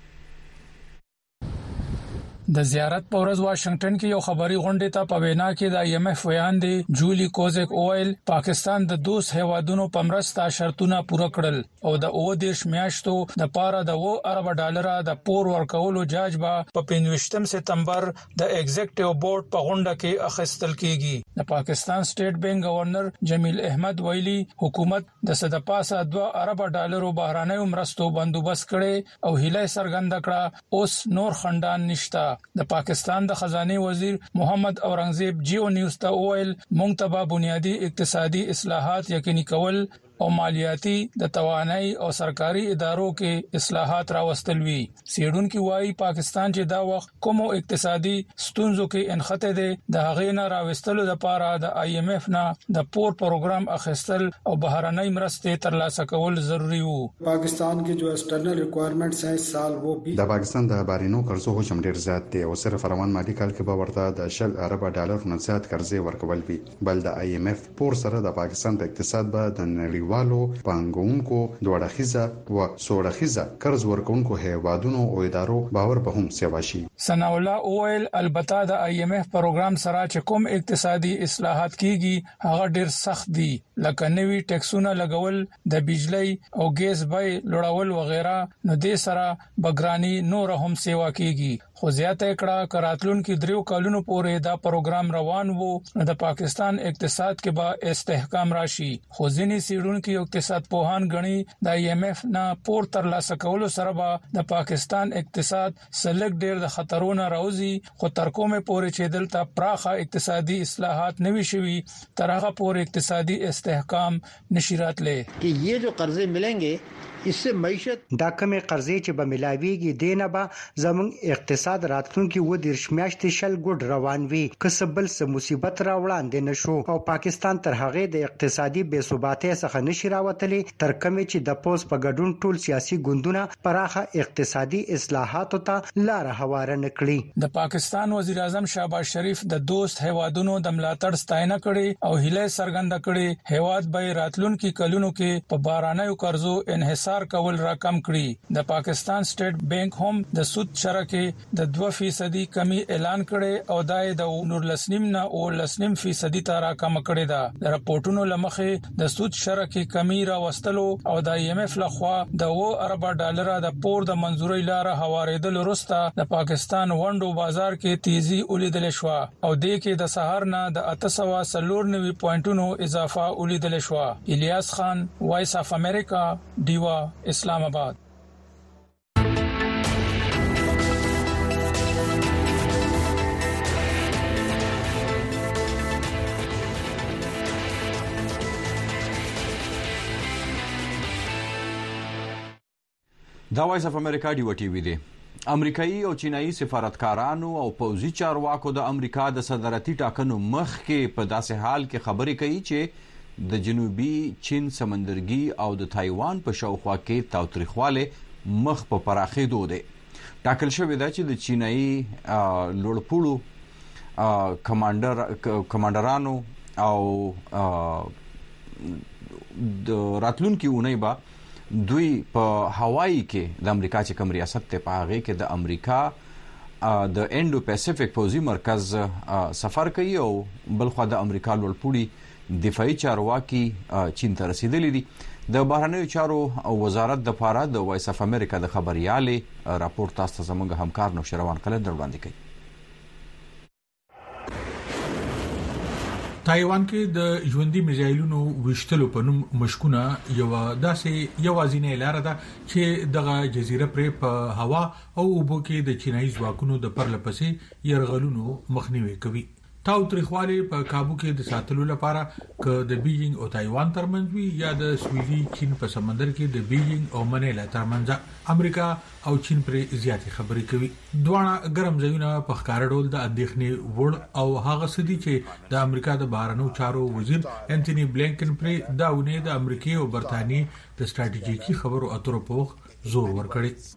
د زیارت په ورځ واشنگټن کې یو خبري غونډه ته په وینا کې د IMF ویان دی جولی کوزک اویل پاکستان د دوست هیوادونو په مرسته شرطونه پوره کړل او د 20 میاشتو د پاره د $2 ارب د پور ورکولو جاجبه په 25 سپتمبر د ایگزیکټیو بورډ په غونډه کې اخیستل کیږي د پاکستان سټیټ بانک گورنر جمیل احمد ویلي حکومت د صدپاسه $2 ارب بهرانه مرستو بندوبست کړي او هله سرګند کړه اوس نور خندان نشتا د پاکستان د خزانه وزیر محمد اورنګزیب جیو نیوز ته ویل مونږ ته بنیادی اقتصادي اصلاحات یقیني کول او مالیاتي د توانایي او سرکاري ادارو کې اصلاحات راوستل وی سیډونکو وايي پاکستان چې دا وخت کومو اقتصادي ستونزو کې انخته دي د هغې نه راوستلو لپاره د IMF نه د پور پروګرام اخیستل او بهرنۍ مرستې ترلاسه کول ضروری وو پاکستان کې جو ایکسټرنل ریکوائرمنٹس ہیں اس سال وہ بھی د پاکستان د بارینو قرضو حجم ډیر زیات دی او صرف روان مالي کال کې به ورته د $10 ارب نه زیات قرضې ورکول وی بل د IMF پور سره د پاکستان په اقتصاد به د نړیوالو پانګونکو دوړخیزه او سوړخیزه قرض ورکونکو هیوادونو او ادارو باور به هم سیوا شي ثنا الله اویل البته د IMF پروګرام سره چې کوم اقتصادي اصلاحات کیږي هغه ډیر سخت دي لکه نوي ټیکسونه لګول د بجلی او ګیس بیه لوړول وغیرہ نو د سره بګرانی نور هم سیوا کیږي خو زیاته کړه کراتلون کې دریو کالونو پورې دا پروګرام روان وو د پاکستان اقتصاد کې به استحکام راشي خو ځینې سیډونکو اقتصاد پوهان غني د IMF نه پور ترلاسه کولو سره به د پاکستان اقتصاد سلګ ډیر د خطرونو راوځي خو تر کومه پورې چې دلته پراخه اقتصادي اصلاحات نوي شوي تر هغه پورې اقتصادي استحکام نشي راتلی چې یہ جو قرضے ملیں گے اس سے معیشت دا کمې قرضې چې به ملاويږي دینه به زمون اقتصاد راتلونکي و د رشمیاشتې شل ګډ روان وي کسبل سم مصیبت را وړاندې نشو او پاکستان تر هغه د اقتصادي بې ثباتۍ څخه نشي راوتلی تر کومه چې د پوز په ګډون ټول سیاسي ګوندونه پراخه اقتصادي اصلاحاتو ته لار هواره نکړي د پاکستان وزیر اعظم شهباز شریف د دوست هیوادونو د ملاتړ ستاینه کړي او هله سرګند کړي هیواد به راتلونکي کلونو کې په بارانایو قرضو انحصار کول را کم کړي د پاکستان سټیټ بانک هم د سود شرکه د 2% کمی اعلان کړي او دای د 19.9 نه او 19% ته را کم کړي دا د راپورټونو لمخې د سود شرکه کمی را وستلو او د IMF لخوا د $2 ارب د پور د منځوري لار هواریدل وروسته د پاکستان وندو بازار کې تیزی ولیدل شو او د کې د سحر نه د 894 پوینټونو اضافه ولیدل شو الیاس خان وایس اف امریکا دیوا اسلام آباد دا وایس اف امریکا دی ټي وي دی امریکایي او چینایي سفارتکارانو او پوځي چارواکو د امریکا د صدارتي ټاکنو مخ کې په داسې حال کې خبرې کوي چې د جنوبي چین سمندرګي او د تایوان په شاوخوا کې تاوتریخواله مخ په پراخېدو دی ټاکل شوی دا چې د چینایي لوړپوړو کمانډرانو او د راتلونکي اونۍ به دوی په هوایی کې د امریکا چې کوم ریاست ته په هغه کې د امریکا د انډو پیسفیک پوځي مرکز سفر کوي او بلخو د امریکا لوړپوړي دفاعي چارواکي چین ته رسیدلي دي د بهرنیو چارو وزارت د لپاره د وایس اف امریکا د خبريالې راپور تاسو زموږ همکار نوشروان قلندر وړاندې کوي. تایوان کې د ژوندۍ میزایلونو وشتلو په نوم مشکونه یو داسې یوازینی لار ده چې دغه جزیره پر په هوا او اوبو کې د چینایي ځواکونو د پرلپسې يرغلونو مخنیوي کوي. تاو تریخواله په کابو کې د ساتلو لپاره ک د بیجینګ او تایوان ترمنځ وی یا د سویلي چین په سمندر کې د بیجینګ او منیلا ترمنځ امریکا او چین پر زیاتې خبرې کوي. دوه ګرم ځایونه په ښکار ډول د اندېښنې وړ او هغه سدي چې د امریکا د بهرنیو چارو وزیر انټونی بلینکن پر داونه د امریکا او برتانیې د ستراتیژیکي خبرو اترو په زور ورکړي.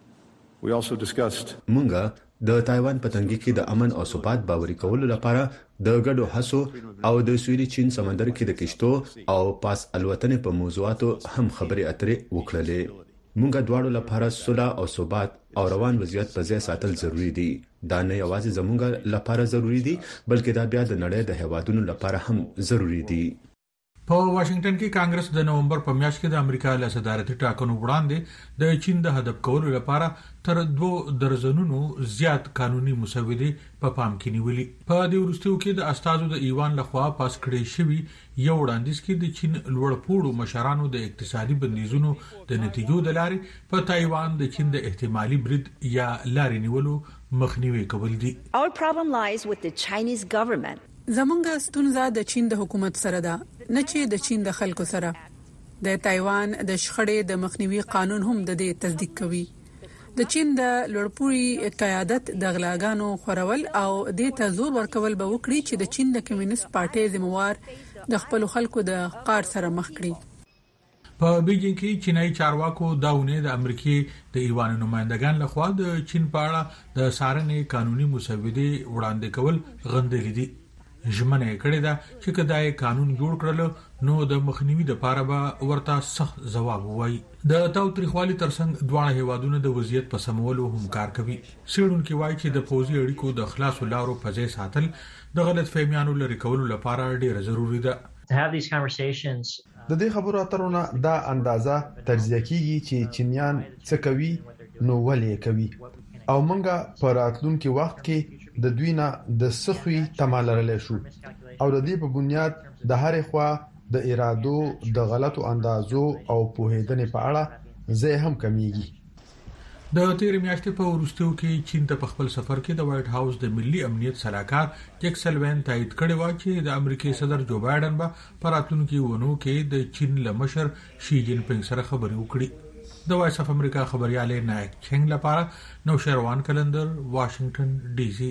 مونږه د تایوان په تنګي کې د امن او ثبات باوري کولو لپاره د ګډو هڅو او د سویلي چین سمندر کې د کشتو او پاس الوتنې په موضوعاتو هم خبرې اترې وکړلې. مونږه دواړو لپاره صلح او ثبات او روان وضعیت په ځای ساتل ضروری دي. دا نه یوازې زموږ لپاره ضروری دي بلکې دا بیا د نړۍ د هیوادونو لپاره هم ضروری دي. په واشنگټن کې کانګرس د نومبر په میاشت کې د امریکا له صدارتي ټاکنو وړاندې د چین د هدف کولو لپاره تر 2 درجنونو زیات قانوني مسودې په پام کې نیولې. په دې وروستیو کې د استادو د ایوان لخوا پاس کړی شوی یو وړاندیز کې د چین لوړپوړو مشرانو د اقتصادي بندیزونو د نتیجو د لارې په تایوان د چین د احتمالي برید یا لارې نیولو مخنیوي کول دي. Our problem lies with the Chinese government. زمونږ ستونزه د چین د حکومت سره ده نه چې د چین د خلکو سره. د تایوان د شخړې د مخنیوي قانون هم د دې تصدیق کوي. د چین د لوړپوړي قیادت د غلاګانو خورول او د ته زور ورکول به وکړي چې د چین د کمیونست پارټي ذمہوار د خپل خلکو د قار سره مخ کړي. په بیجینګ کې چینایي چارواکو داونه د امریکای د ایوان نمائندگان لخوا د چین په اړه د سارنې قانوني مسودې وړاندې کول غندلې دي. ژمنه کړې ده چې کداې قانون جوړ کړل نو د مخنیوي لپاره به ورته سخت جواب وایي. د تاو تریخوالي ترڅنګ دواړه هیوادونو د وضعیت په سمولو هم کار کوي. سیډونکو وایي چې د پوزي اړیکو د خلاصو لارو په ځای ساتل د غلط فهمیانو لري کولو لپاره ډیره ضروری ده. د دې خبرو اترونه دا اندازه تجزیه کیږي چې چینیان څه کوي نو ولې کوي او منګه په راتلونکي وخت کې د دوی نه د سخوي تمالرل شو او د دې په بنیاد د هرې خوا د ارادو د غلطو اندازو او پوهیدنې په اړه زه هم کمیږي. د تیر میاشتې په وروستیو کې چین ته په خپل سفر کې د وایټ هاوس د ملي امنیت سلاکار جیک سلوین تایید کړی و چې د امریکای صدر جو بایدن به په راتلونکي ونو کې د چین له مشر شي جین پینګ سره خبرې وکړي. د وایس اف امریکا خبريالې نایک چنګ لپاره نوشروان قلندر واشنگټن ډي سي.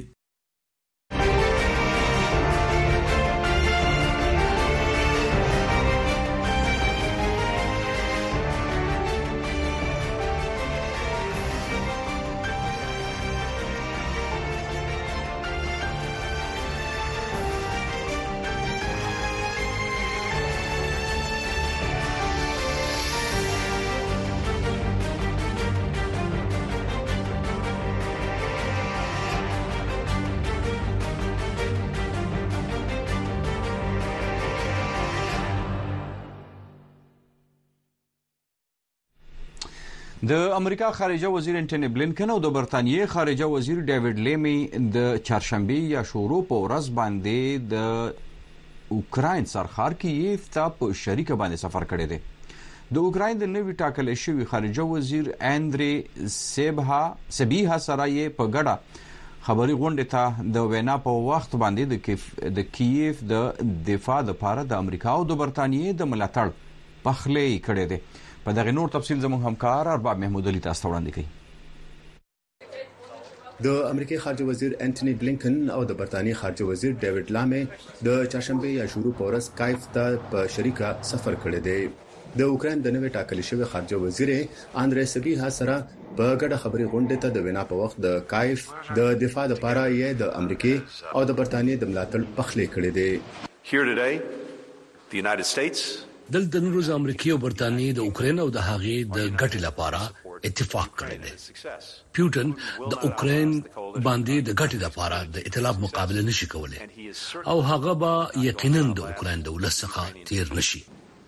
د امریکا خارجه وزیر انټونی بلینکن او د برتانیې خارجه وزیر ډیوډ لیمی د چهارشنبه یا شورو په ورځ باندې د اوکراین سرخار کیف ته په شریکه باندې سفر کړی دی. د اوکراین د نوي ټاکل شوی خارجه وزیر اندری سبیها سره په ګډه خبري غونډه ته د وینا په وخت باندې د کیف د دفاع لپاره د امریکا او د برتانیې د ملاتړ پخلې کړی دی. په دغه نور تفصیل زموږ همکار ارباب محمود علي تاسو وړاندې کوي. د امریکای خارجه وزیر انټونی بلینکن او د برتانیې خارجه وزیر ډیوډ لامی د چهارشنبه یا شروع په ورځ کایف ته په شریکه سفر کړی دی. د اوکراین د نوې ټاکل شوی خارجه وزیر اندری سبیها سره په ګډه خبري غونډه ته د وینا په وخت د کایف د دفاع لپاره یې د امریکای او د برتانیې د ملاتړ پخلې کړې دي. Here today, the United States دلته نن ورځ امریکا او برتانیې د اوکراین او د هغې د ګټې لپاره اتفاق کړی دی. پیوټن د اوکراین باندې د ګټې لپاره د ائتلاف مقابله نشي کولای او هغه به یقینا د اوکراین د ولس څخه تیر نشي.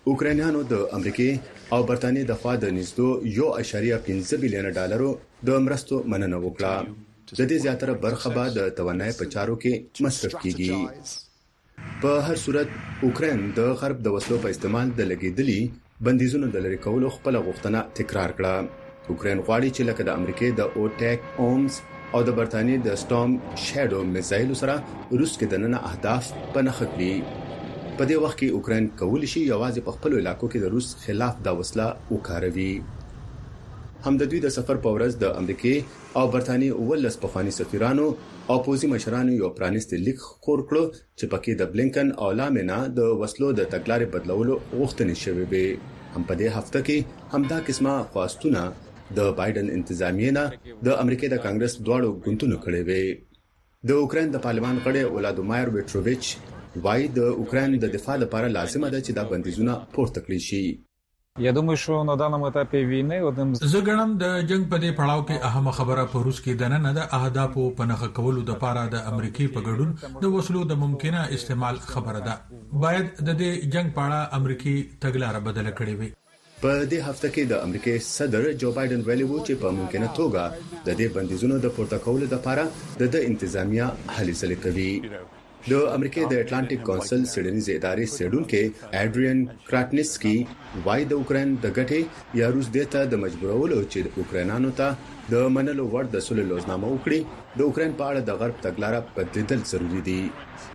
اوکرانیانو د امریکای او برتانیې د خوا د نږدې 1.5 بلین ډالرو د مرستو مننه وکړه. د دې زیاتره برخه به د توانایي په چارو کې مصرف کیږي. په هر صورت اوکران د غرب د وسلو په استعمال د لګیدلي بندیزونو د لری کولو خپل غوښتنه تکرار کړه. اوکران غواړي چې لکه د امریکای د اوټیک اومز او د برتانیې د سټورم شادو میزایل سره روس کې د نن اهداف په نخ کړي. په دې وخت کې اوکران کولی شي یوازې په خپل علاقو کې د روس خلاف د وسله وکاروي. هم د دوی د سفر په ورځ د امریکای او برتانیې ولس پخوانی سفیرانو او پوزي مشرانو یو پرانیستي لیک خور کړو چې پکې د بلینکن او لامینا د وسلو د تګلارې بدلولو غوښتنې شوې وي. هم په دې هفته کې همدا قسمه خواستونه د بایدن انتظامیه نه د امریکای د کانګرس دواړو ګوندونو کړې وي. د اوکران د پارلمان غړي ولادیمیر ویټروویچ وايي د اوکران د دفاع لپاره لازمه ده چې دا بندیزونه پورته کړی شي. Я думаю, що на даному етапі війни одним з زګړم د جنگ په دې پړاو کې اهمه خبره په روس کې د نن د اهدافو په نخ کولو د پاره د امریکای په ګډون د وسلو د ممکنه استعمال خبره ده. باید د دې جنگ په اړه امریکای تګلارې بدل کړي وي. په دې هفته کې د امریکای صدر جو بایدن ویلي وو چې په ممکنه توګه د دې بندیزونو د پورته کولو لپاره د انتظامیه هلې ځلې کوي. د امریکای د اټلانټیک کونسل سیډنیز ادارې سیډونکو اډریان کراتنسکی وايي د اوکران د ګټې یا روس دته د مجبورولو چې د اوکرانانو ته د منلو ور د سولې لوزنامه وکړي د اوکران په اړه د غرب تګلارې بدلیدل ضروری دي.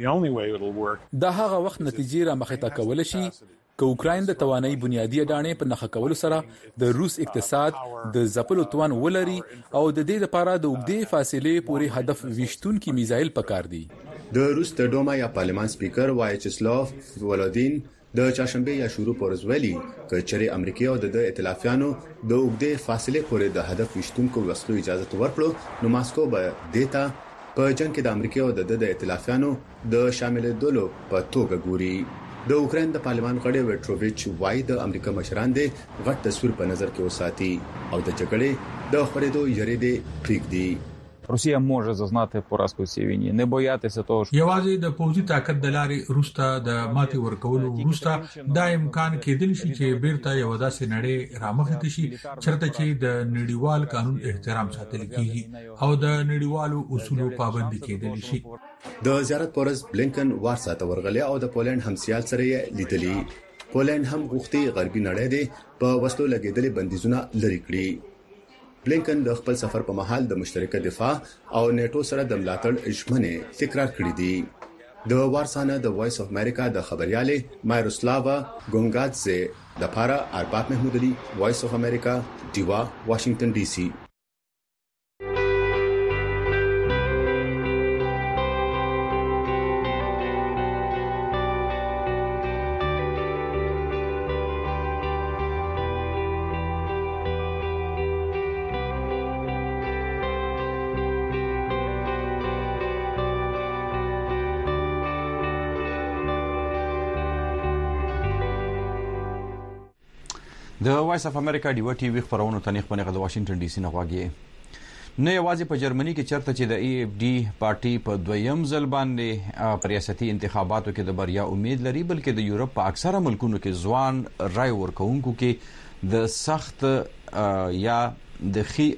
دا هغه وخت نتیجې را مخې ته کول شي که اوکران د توانایي بنیادی اډانې په نخښه کولو سره د روس اقتصاد د ځپلو توان ولري او د دې لپاره د اوږدې فاصلې پورې هدف ویشتونکي میزایل پکار دي. د روس د دوما یا پارلمان سپیکر وایچسلاف ولودین د چاشنبه یا شروع پرځولي کچري امریکای او د ائتلافیانو د اوږدې فاصله پورې د هدف وشتونکو وسلو اجازه ورکړو نو ماسکو به دیتا په جنگ کې د امریکای او د ائتلافیانو د شامل دولو په توګه ګوري. د اوکران د پارلمان غړي ویټروویچ وايي د امریکا مشران دي غټ تصویر په نظر کې وساتي او د جګړې د خبرېدو یری دي پریږدي. Росія може зазнати поразку в цій війні, не боятися того, що یوازې د پوځي طاقت د لارې روستا د ماتي ورکولو روستا دا امکان کېدل شي چې بیرته یو داسې نړۍ رامخته شي چرته چې د نړیوال قانون احترام ساتل کیږي او د نړیوالو اصولو پابند کېدل شي. د زیارت پورز بلینکن وارسا ته ورغلی او د پولند همسیال سره لیدلی. پولند هم غوښتي غربي نړۍ د په وسلو لګیدلې بندیزونه لري کړي. بلینکن د خپل سفر په مهال د مشترکه دفاع او نیټو سره د ملاتړ ژمنې تکرار کړې دي. د وارسانه د وایس اف امریکا د خبرياله مایروسلاوا ګونګادزه د پارا ارباب محمود علي وایس اف امریکا دیوا واشنگټن ډي سي. د وایس اف امریکا ډیو ټي وی خبرونه تنیخ پنیغه د واشنگټن ډي سي نه غواګي. نه یوازې په جرمني کې چرته چې د ای اف ډي پارټي په دویم ځل باندې په ریاستي انتخاباتو کې د بریا امید لري بلکې د یورپ په اکثره ملکونو کې ځوان رای ورکوونکو کې د سخت یا د خي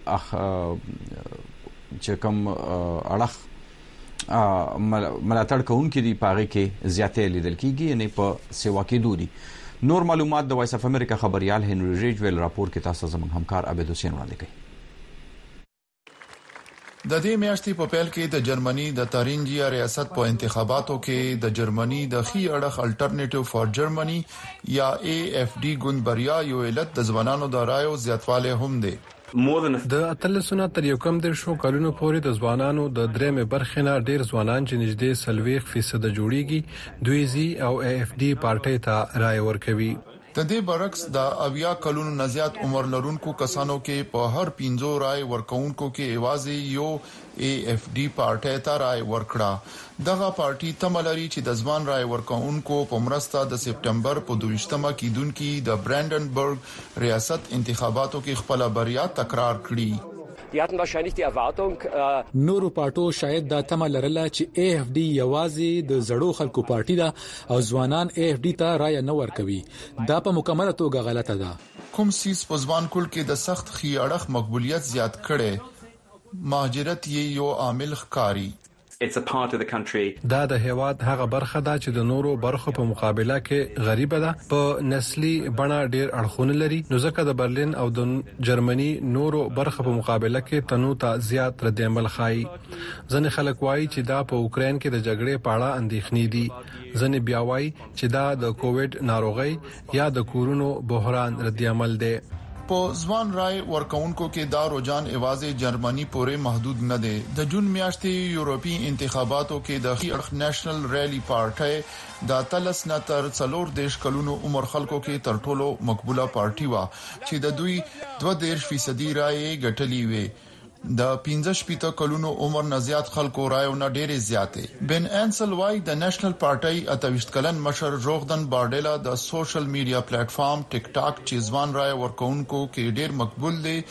چې کوم اړخ ملاتړ کوونکي دی پاره کې زیاتې لیدل کیږي نه په سیوا کې دودي. نور معلومات د وایس اف امریکا خبريال هنري ریجویل راپور کې تاسو زموږ همکار عبد حسین وړاندې کړي. د دې میاشتې په پیل کې د جرمني د تارینجیا ریاست په انتخاباتو کې د جرمني د خي اړخ الټرنیټیو فار جرمني یا اي اف ډي ګوند بریا یو علت د ځوانانو د رایو زیاتواله هم دی. د اتلسونه تر یو کم د شو کلونو پورې د ځوانانو د درېمه برخې نه ډیر ځوانان چې نږدې 30% جوړیږي دوی زی او اي اف ډي پارټي ته رائے ورکوي. د دې برعکس د اویا کلونو نزيات عمر لرونکو کسانو کې په هر 15 رائے ورکوونکو کې ایوازي یو اي اف ډي پارټي ته رائے ورکړه. دغه پارټي تملري چې د ځوان رائے ورکوونکو په مرسته د سپټمبر په 22مه کې دونکو د برانډنبرګ ریاست انتخاباتو کې خپل بریا تکرار کړي. نورو پارټو شاید دا تمه لرله چې AFD یوازې د زړو خلکو پارټي ده او ځوانان AFD ته رائے نه ورکوي. دا په مکمله توګه غلطه ده. کوم سیس په ځوان کول کې د سخت خي اړخ مقبولیت زیات کړي مهاجرت یو عامل ښکاری. دا د هیواد هغه برخه ده چې د نورو برخو په مقابله کې غریبه ده، په نسلی بڼه ډیر اړخونه لري، نو ځکه د برلین او د جرمني نورو برخو په مقابله کې تنوع ته زیات رد عمل خای. ځنې خلک وایي چې دا په اوکرين کې د جګړې په اړه اندېښنې دي، ځنې بیا وایي چې دا د کووډ ناروغي یا د کورونو بحران رد عمل دی. په ځوان رائے ورکوونکو کې دا رجحان ایوازه جرمني پورې محدود نه دی. د جون میاشتې یورپی انتخاباتو کې د خي اړخ نېشنل ریلی پارټي د تلس نه تر 4 کلونو عمر خلکو کې تر ټولو مقبوله پارټي وا چې د دوی 2% رائے ګټلې وي. د 15 کلونو عمر نه زیات خلکو رائے نه ډېرې زیاتې. بن انسل وای د نېشنل پارټي 28 کلن مشر روغدن بارډیلا د سوشل میډیا پلیټ فارم ټیک ټاک چې ځوان رائے ورکوونکو کې ډېر مقبول دی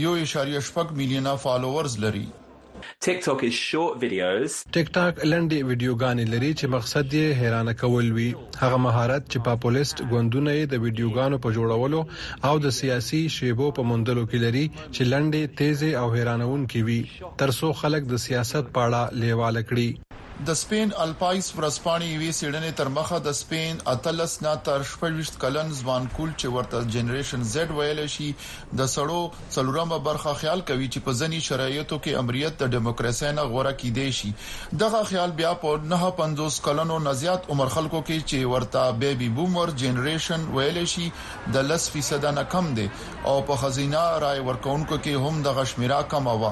1.8 میلیونه فالوورز لري. TikTok is short videos. TikTok لنډي ویډیوګانې لري چې مقصد یې حیرانه کول وي. هغه مهارت چې پاپولیست ګوندونه یې د ویډیوګانو په جوړولو او د سیاسي شیبو په موندلو کې لري چې لنډي تیزه او حیرانونکې وي ترڅو خلک د سیاست په اړه لیواله کړي. د سپین الپایس ورسپانې وی سیډنې تر مخه د سپین اتلس نه تر 20 کلن ځوان کول چې ورته جنریشن زد ویل شي د سړو څلورمه برخه خیال کوي چې په ځنی شرایطو کې امریت د دیموکراسي نه غوړه کیدی شي. دغه خیال بیا په 950 کلنو نزيات عمر خلکو کې چې ورته بیبي بومر جنریشن ویل شي د 10% نه کم دي او په خزینه رائے ورکوونکو کې هم د غشمیرا کم وا.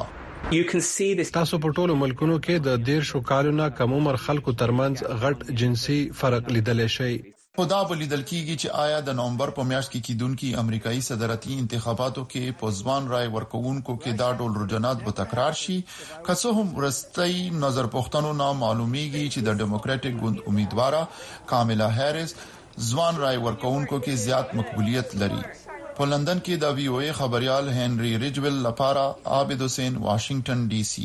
تاسو په ټولو ملکونو کې د 13 کالونو کم عمر خلکو ترمنځ غټ جنسي فرق لیدل شي. خدا به لیدل کیږي چې آیا د نومبر په میاشت کې کیدونکو امریکایي صدارتي انتخاباتو کې په ځوان رائے ورکوونکو کې دا ډول رجحانات به تکرار شي. که څه هم ورستۍ نظر پوښتنو نه معلومیږي چې د ډیموکراټک ګوند امیدواره کاملا هریس ځوان رائے ورکوونکو کې زیات مقبولیت لري. په لندن کې د وی او ای خبريال هنري ریجویل لپاره عابد حسین واشنگټن ډي سي.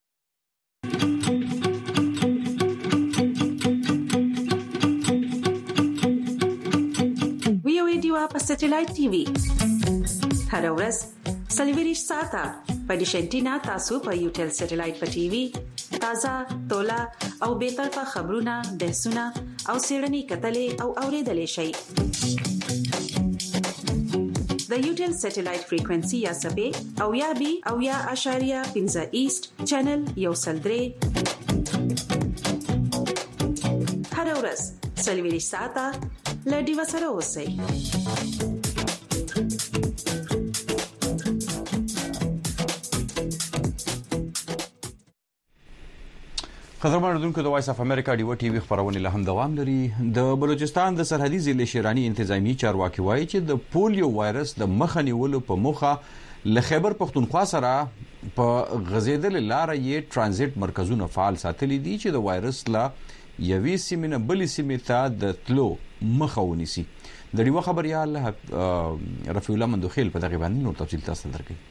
وی او ای دیوا په سټلایټ ټي وي هر ورځ سلیویریش ساته په ډیشنټینا تاسو په یوټل سټلایټ په ټي وي تازه تولا او به طرفه خبرونه بحثونه او سیړنی کتلې او اوریدلې شي. د یوټل سټلایټ فریکوئنسي یا سبې او یا بي او یا اشاریه 15 ایست چینل یو سلدري هر ورځ سلیویری ساته لډي وسره اوسئ. قدرمن اوریدونکو د وایس اف امریکا ډیو ټي وی خبرونه له هم دوام لري. د بلوچستان د سرحدي ضلع شیرانی انتظامی چارواکي وایي چې د پولیو وایرس د مخه نیولو په موخه له خیبر پختونخوا سره په غزیدل لار یې ترانزیت مرکزونه فعال ساتلي دي چې د وایرس لا یوې سیمې نه بلې سیمې ته د تلو مخه ونیسي. د ډیو خبريال رفیع الله مندوخیل په دغه باندې نور تفصیل تاسو درکړي.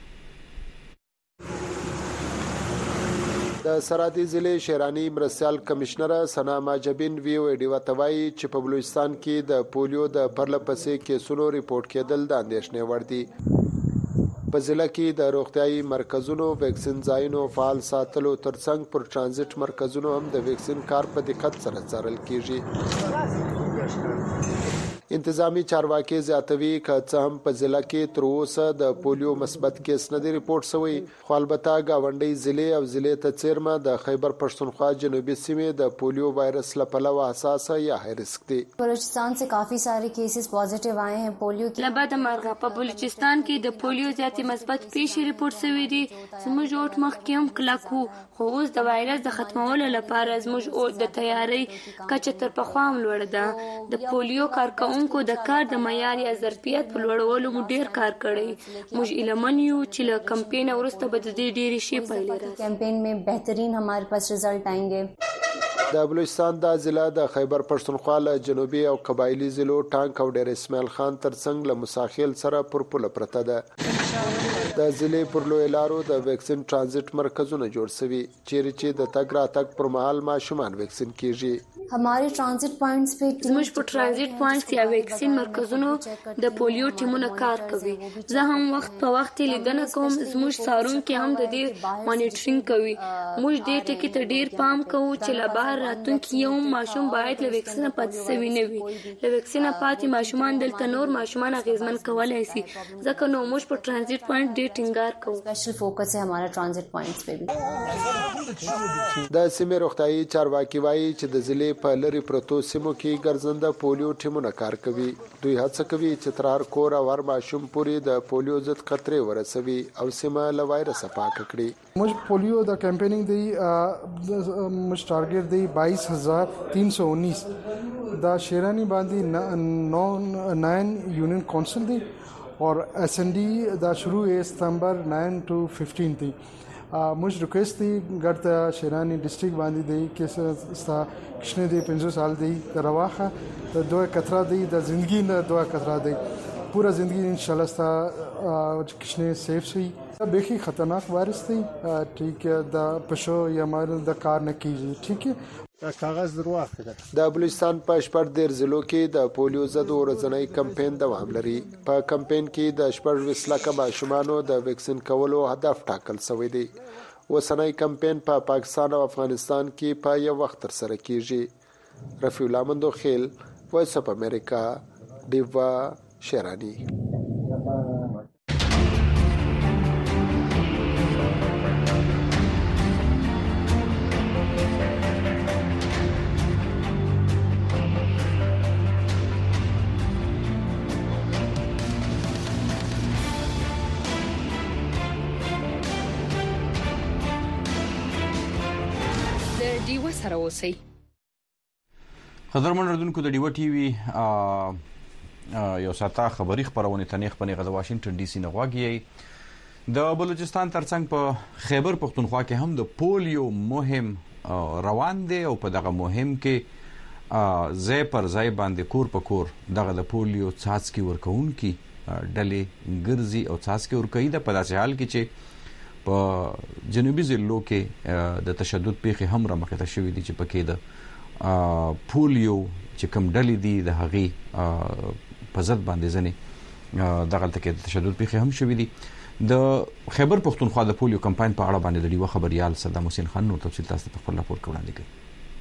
د سرحدي ضلع شیرانی مرستيال کمشنر سنا ماجبین وی او ډیو توای چې په بلوچستان کې د پولیو د پرلپسې کیسونو ریپورت کېدل د اندېښنې وړ دي. په ضلع کې د روغتيایي مرکزونو ویکسین ځایونو فعال ساتلو ترڅنګ پر ترانزیت مرکزونو هم د ویکسین کار په دقت سره څارل کیږي. انتظامی چارواکي زیاتوي چې هم په ضلع کې تر اوسه د پولیو مثبت کیس نه دی ریپورت شوی، خو البته گاونډي ضلع او ضلع ته چیرمه د خیبر پښتونخوا جنوبي سیمې د پولیو وایرس لپاره حساس یا های رسک دي. بلوچستان से काफी सारे केसेस पॉजिटिव आए हैं पोलियो के لبد مرغه په بلوچستان کې د پولیو ذاتي مثبت پیښې ریپورت شوی دي. زموږ اوټ مخکیم کلاکو خو اوس د وایرس د ختمولو لپاره زموږ اوټ د تیاری کچه تر پخوام لوړ ده. د پولیو کارکونکو د کار د معیار یا ظرفیت په لوړولو مو ډیر کار کړی. موږ علمن یو چې له کمپاین ورسته به د دې ډیری شي پایله راځي. کمپاین में बेहतरीन हमारे पास रिजल्ट आएंगे. د بلوچستان د ضلع د خیبر پښتونخوا له جنوبي او قبایلی ضلعو ټانک او ډیر اسماعیل خان ترڅنګ له مساخیل سره پر پوله پرته ده. د ضلع پر لوی لارو د ویکسین ترانزیت مرکزونه جوړ شوي چیرې چې د تګ راتګ پر مهال ماشومان ویکسین کیږي. हमारे ट्रांजिट पॉइंट्स पे زموږ په ترانزیت پوینټس یا ویکسین مرکزونو د پولیو ټیمونه کار کوي. زه هم وخت په وخت لیدنه کوم. زموږ څارونکي هم د دې مانیټرینګ کوي. موږ دې ټکي ته ډیر پام کوو چې لا بهر راتونکي یو ماشوم باید له ویکسین پاتې سوي نه وي. له ویکسین پاتې ماشومان دلته نور ماشومان اغیزمن کولای شي. ځکه نو موږ په ترانزیت پوینټ ډیر ټینګار کوو. स्पेशल फोकस है हमारा ट्रांजिट पॉइंट्स पे भी. د سیمې روغتيایي چارواکي وایي چې د ضلع په لری پروتو سیمو کې ګرځنده پولیو ټیمونه کار کوي. دوی هڅه کوي چې تر هر کور او هر ماشوم پورې د پولیو ضد خطرې ورسوي او سیمه له وایرس پاک کړي. موږ پولیو د کمپینینګ دی موږ ټارګټ دی 22319 دا شیرانی باندې 9 یونین کونسل دی और SND دا شروع ہے ستمبر 9 to 15 تھی. مجھ ریکویسٹ تھی گرد شیرانی ڈسٹرکٹ باندھی دی کہ ستا کشنے دی 500 سال دی رواخه د دوه کتره دی د زندگی نه دوه کتره دی پورا زندگی انشاءالله ستا کشنے سیف شي. بیخي خطرناک وایرس دی. ٹھیک ہے د پښو یا مال د کار نه کیږي. ٹھیک ہے کاغذ درواخه. د بلوچستان په شپږ ډیر ضلعو کې د پولیو ضد ورځنی کمپاین دوام لري. په کمپاین کې د 14 لک ماشومان د ویکسین کولو هدف ټاکل شوی دی. وسنۍ کمپاین په پاکستان او افغانستان کې په یو وخت تر سره کیږي. رفیع الله مندوخیل، وایس اف امریکا، دیوا شیرانی. دیوه سره اوسئ. قدرمن اردوونکو د ډیوه ټي وي یو ساته خبری خبرونه تنیخ په د واشنگټن ډي سي نه غواګي. د بلوچستان ترڅنګ په خیبر پختونخوا کې هم د پولیو مهم روان دی او په دغه مهم کې ځای پر ځای باندې کور په کور دغه د پولیو څاڅکي ورکوونکي ډلې ګرځي او څاڅکي ورکوي. د په داسې حال کې چې په جنوبي ضلعو کې د تشدد پیښې هم رامخته شوې دي چې پکې د پولیو چې کوم ډلې دي د هغې په ضد باندې ځنې دغلته کې د تشدد پیښې هم شوې دي. د خیبر پختونخوا د پولیو کمپاین په اړه باندې د ډیوه خبريال صدام حسین خان نور تفصیل تاسو په خپل راپور کې وړاندې کړي.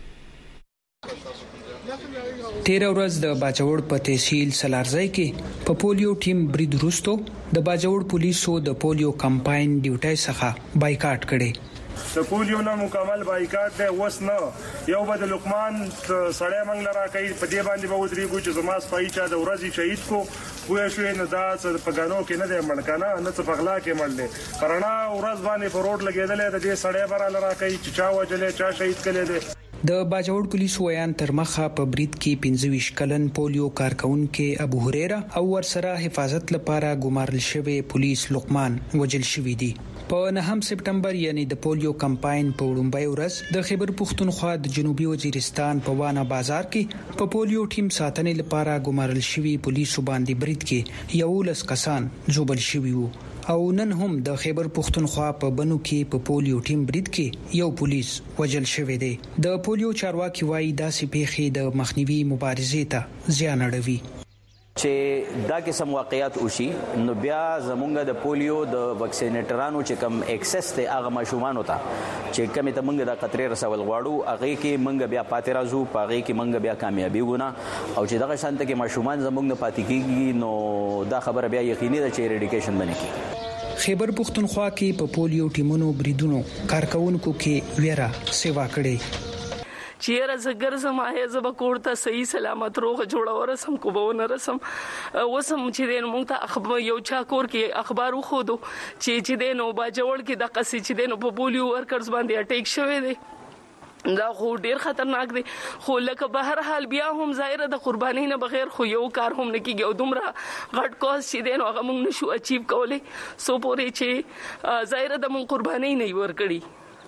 13 ورځ د باجوړ په تحصیل سلارځای کې په پولیو ټیم برید وروسته د باجوړ پولیسو د پولیو کمپاین ډیوټي څخه بایکاټ کړي. د پولیو نه مکمل بایکاټ دی. وس نه یو بد لقمان سړی منګل را کوي په دې باندې به ودرېږو چې زما سپای چا د ورځې شهید کو وې شوې نه دا په غانو کې نه دی مړکنه نه څه پغلا کې مړلې پرانا ورځ باندې په روډ لګېدلې د دې سړی براله را کوي چې چا وجلې چا شهید کړي دي. د باجوړ پولیسو ویان تر مخه په برید کې 25 کلن پولیو کارکونکو ابو هريره او ورسره حفاظت لپاره ګمارل شوی پولیس لقمان وجل شوی دی. په 9 سپټمبر یعنی د پولیو کمپاین په وړاندې ورځ د خیبر پختونخوا د جنوبي وزیرستان په وانا بازار کې په پولیو ټیم ساتنې لپاره ګمارل شوی پولیسو باندې برید کې 11 کسان جوړل شوی وو او نن هم د خیبر پختونخوا په بنو کې په پولیو ټیم برید کې یو پولیس وجل شوی دی. د پولیو چارواکي وایي داسې پیښې د مخنیوي مبارزې ته زیان اړوي. چې دا قسم واقعیات وشي نو بیا زمونږ د پولیو د ویکسینیټرانو چې کم اکسس ته هغه ماشومان وتا چې کمی ته مونږ د قطرې رسول غواړو هغه کې مونږ بیا پاتې راځو په هغه کې مونږ بیا کامیابی ونه او چې دغه شانته کې ماشومان زمونږ نه پاتې کیږي نو دا خبره بیا یقیني ده چې ریډیکیشن باندې کی. خیبر پختونخوا کې په پولیو ټیمونو بریدونو کارکونکو کې ویرا سیوا کړي. چیرې زګر زمای زب کوړه صحیح سلامت روغ جوړ ورسم کو بونه رسم وسم چې دین مونږ ته اخبار یو چا کور کې اخبار خو دو چې دین او باجوړ کې د قصې چې دین په پولیو ورکرز باندې اٹیک شوه دی دا خو ډیر خطرناک دی خو لکه به هر حال بیا هم ظاهر د قرباني نه بغیر خو یو کار هم نه کیږي او دومره غټ کوز چې دین هغه موږ نشو اچیو کولای سو پورې چې ظاهر د مون قرباني نه ورکړي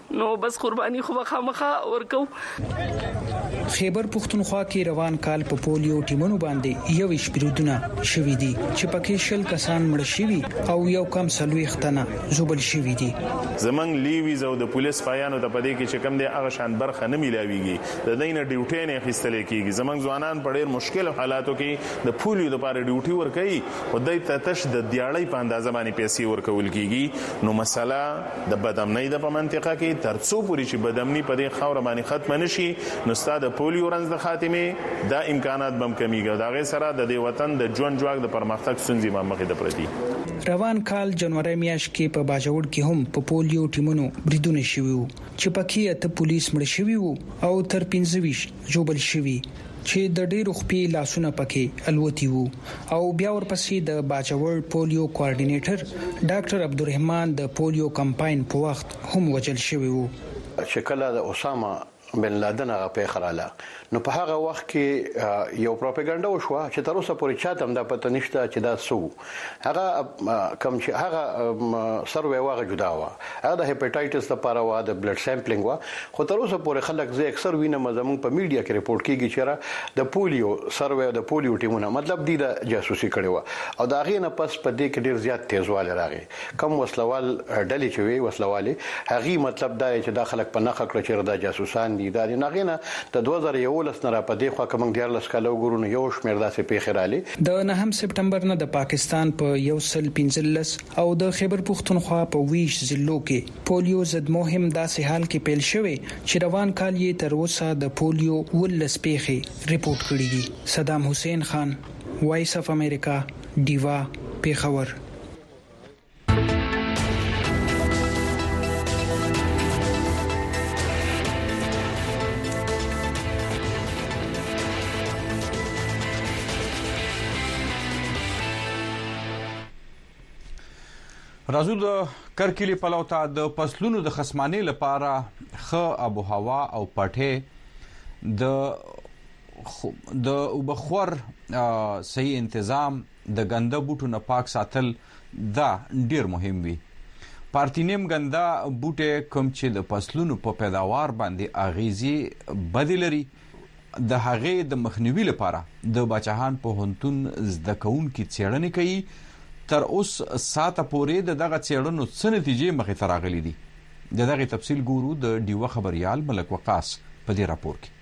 نو بس قرباني خو خامخا ورکو. خیبر پختونخوا کې روان کال په پولیو ټیمونو باندې یو شپریدونه شوې دي چې پکې شل کسان مړ شوي او یو کم سلوي ختنه زوبل شوي دي. زمنګ لیویز او د پولیس پایانو ته پدې کې چې کم دي هغه شان برخه نه ملاويږي د دینه ډیوټي نه خستل کېږي. زمنګ ځوانان په ډېر مشکل حالاتو کې د پولیو لپاره ډیوټي ور کوي او دای ته تش د دیاړۍ په اندازه باندې پیسې ورکول کېږي. نو مسله د بدامنۍ د په منطقه کې ترڅو پوری چې بدامنۍ په دې خاور باندې ختم نشي نو ستاسو پولیو رنځ د خاتمه دا امکانات بم کمیږي. دا غي سره د دې وطن د ژوند جوړ د پرمختګ ستونزې مخې ته پرتي. روان کال جنوري میاشت کې په باجوړ کې هم په پولیو ټیمونو بریدونه شوي وو چې پکې ته پولیس مړ شوي وو او تر 15 جوبل شوي چې د ډېرو خپې لاسونه پکې الوتی وو. او بیا ورپسې د باجوړ پولیو کوارډینیټر ډاکټر عبدالرحمن د پولیو کمپاین په وخت هم وجل شوی وو. شکل د اسامه بن لادن هغه په خراله نو په هغه وخت کې یو پروپاګاندا وشو چې تر اوسه پورې چاته هم د پته نشته چې دا سو هغه کم چې هغه سروې واغه جدا و هغه د هپاتایټس لپاره و د بلډ سامپلینګ و خو تر اوسه پورې خلک زه اکثر وینم زموږ په میډیا کې رپورت کیږي چې د پولیو سروې د پولیو ټیمونه مطلب دی د جاسوسي کړي و او دا غي نه پس په دې کې ډیر زیات تیزواله راغی. کم وسلوال ډلې چې وی وسلوالي هغه مطلب دا چې دا خلک په نخښه کړ چې دا جاسوسان دي دا نه غینه د 2011 نه را پدې خو کوم ډیر لسکاله وګورو یو شمیر داسې پیخراله د 9 سپټمبر نه د پاکستان په 115 او د خیبر پختونخوا په 20 ضلعو کې پولیو ضد مهم داسې حال کې پیل شوه چې روان کال یې تر اوسه د پولیو ولس پیخي ریپورت کړی دی. صدام حسین خان وایس اف امریکا دیوا پیښور. راځو د کرکلی پلوتا د فصلونو د خصمانه لپاره خ ابو هوا او پټه د وبخور صحیح تنظیم د ګنده بوټو نه پاک ساتل دا ډیر مهم وي. پارتینیم ګنده بوټه کوم چې د فصلونو په پیداوار باندې اغیزي بدلري د هغې د مخنیوي لپاره د بچهان په هنتون زده کون کې څېړنې کوي. تر اوس ساته پورې دغه څېړنو څه نتیجې مخې ته راغلي دي. دغه تفصیل ګورو د ډیوه خبريال ملک وقاص په دې راپور کې.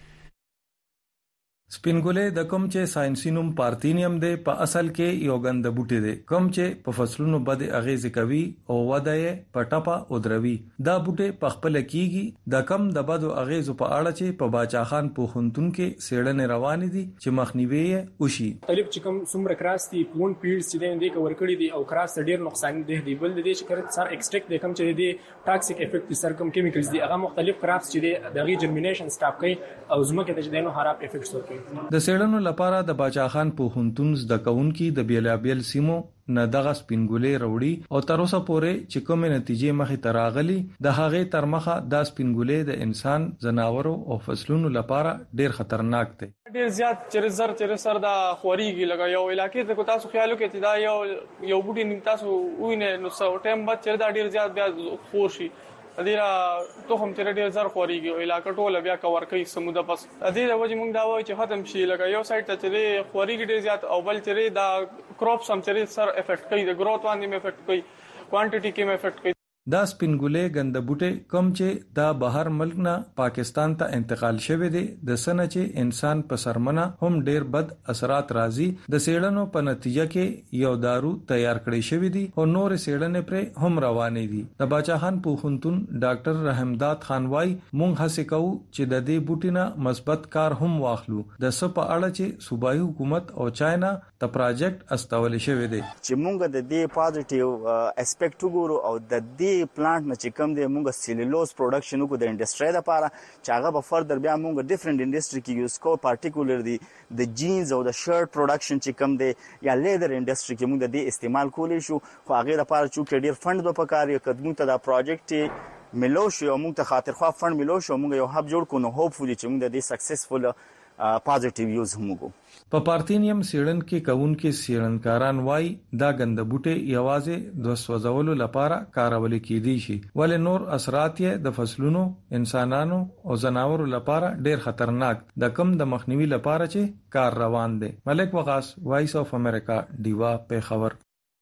سپینګولې د کوم چې ساينسینوم پارتینیم دی په اصل کې یو غند بوټي دی کوم چې په فصلونو باندې اغیز کوي او وده په ټپه او دروي. دا بوټي په خپل کېږي د کم د بادو اغیز په اړه چې په باچاخان په خونتون کې سیړنې روان دي چې مخنیوي وشي. طالب چې کوم څومره کراس دي پون پیډز چې دې کې ورکړي دي او کراس ډیر نقصان دي بل دې چې کړه سر ایکسټریکټ دي کوم چې دې ټاکسیک افیکټ سر کوم کیمیکلز دي هغه مختلف کراس چې د ری جرمینیشن سټاپ کوي او زمکه د دینو خراب افیکټس ورکوي. د سیړنو لپاره د باچاخان په خونتون زده کوونکي د بیلابیل سیمو نه دغه سپینګولې وروړي او تر اوسه پورې چې کومه نتیجې مخې ته راغلي د هغه تر مخه د سپینګولې د انسان زناورو او فصلونو لپاره ډیر خطرناک دي. ډیر زیات چر سر دا خوريږي لګا یو علاقې ته کو تاسو خیالو کې چې دا یو بوټي نیم تاسو وینې نو څو ټیم بعد چر دا ډیر زیات بیا خور شي ادیرا ته هم تر ډیر زر خوريږي او علاقې ټوله بیا کور کوي سموده پس ادیرا وجه موږ دا وایو چې ختم شي لګا یو سایت ته چې خوريږي ډیر زیات او بل چې دا کراپس هم چې سر افیکټ کوي د گروث باندې افیکټ کوي کوانټیټي کې افیکټ کوي. دا سپینګولې ګنده بوټي کوم چې دا بهر ملک نه پاکستان ته انتقال شوه دي د سنه چې انسان په سرمنه هم ډیر بد اثرات راځي. د سیړنو په نتیجه کې یو دارو تیار کړی شوی دي او نور سیړنې پر هم روانې دي. د باچاخان په خونتون ډاکټر رحمداد خان وای مونږ هڅه کوو چې د دې بوټي نه مثبت کار هم واخلو د څه په اړه چې صوبایي حکومت او چاینا ته پروجیکټ استول شوی دي چې مونږ د دې پازیټیو اسپیکټ وګورو او د دې پلانټ نه چې کوم دی مونږ سیلولوز پروډکشن کو د انډستری لپاره چې هغه به فردر بیا مونږ ډیفرنٹ انډستری کې یوز کو پارټیکولر دی د جینز او د شرټ پروډکشن چې کوم دی یا لیدر انډستری کې مونږ د دې استعمال کولی شو خو هغه لپاره چې ډیر فند به پکاري قدمو ته دا پروجیکټ ملو شو مونږ ته خاطر خوا فند ملو شو مونږ یو هب جوړ کو نو هوپفولي چې مونږ د دې سکسسفل پازیټیو یوز هم وګو. په پارتینیم سیړن کې کون کې سیړنکاران وای دا غند بوټي یوازې د سوځولو لپاره کارول کېدي شي ولې نور اثرات یې د فصلونو انسانانو او ځناورو لپاره ډېر خطرناک د کم د مخنیوي لپاره چې کار روان دي. ملک وقاص، وایس اف امریکا، ډیوا پیښور.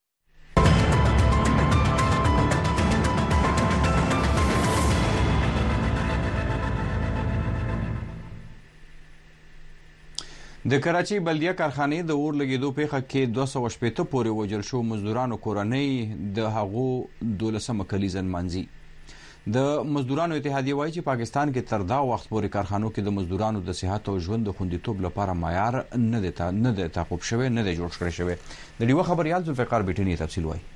د کراچۍ بلدیه کارخانې د اور لګیدو پیښه کې 280 پورې وژل شو مزدورانو کورنۍ د هغو 12 کلیزن مانځي. د مزدورانو اتحادیه وایي چې پاکستان کې تر دا وخت پورې کارخانو کې د مزدورانو د صحت او ژوند د خوندیتوب لپاره معیار نه دی تعقیب شوی، نه دی جوړ کړی شوی. د ډیوه خبريال ذوالفقار بیٹنی تفصیل وایي.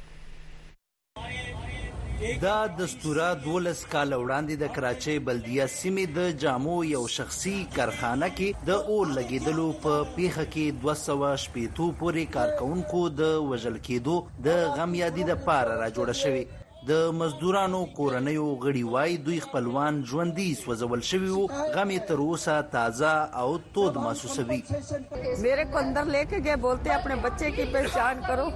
دا دستوره 12 کال وړاندې د کراچۍ بلدیه سیمې د جامو یو شخصي کارخانه کې د اور لګیدلو په پیښه کې 280 پورې کارکونکو د وژل کېدو د غم یادي د پاره را جوړه شوی. د مزدورانو کورنیو غړي وای دوی خپلوان ژوندۍ سوځول شوی وو، غم تر اوسه تازه او تود محسوسوي. میرے کو اندر لیके گئے بولتے اپنے بچے کی پہچان کرو.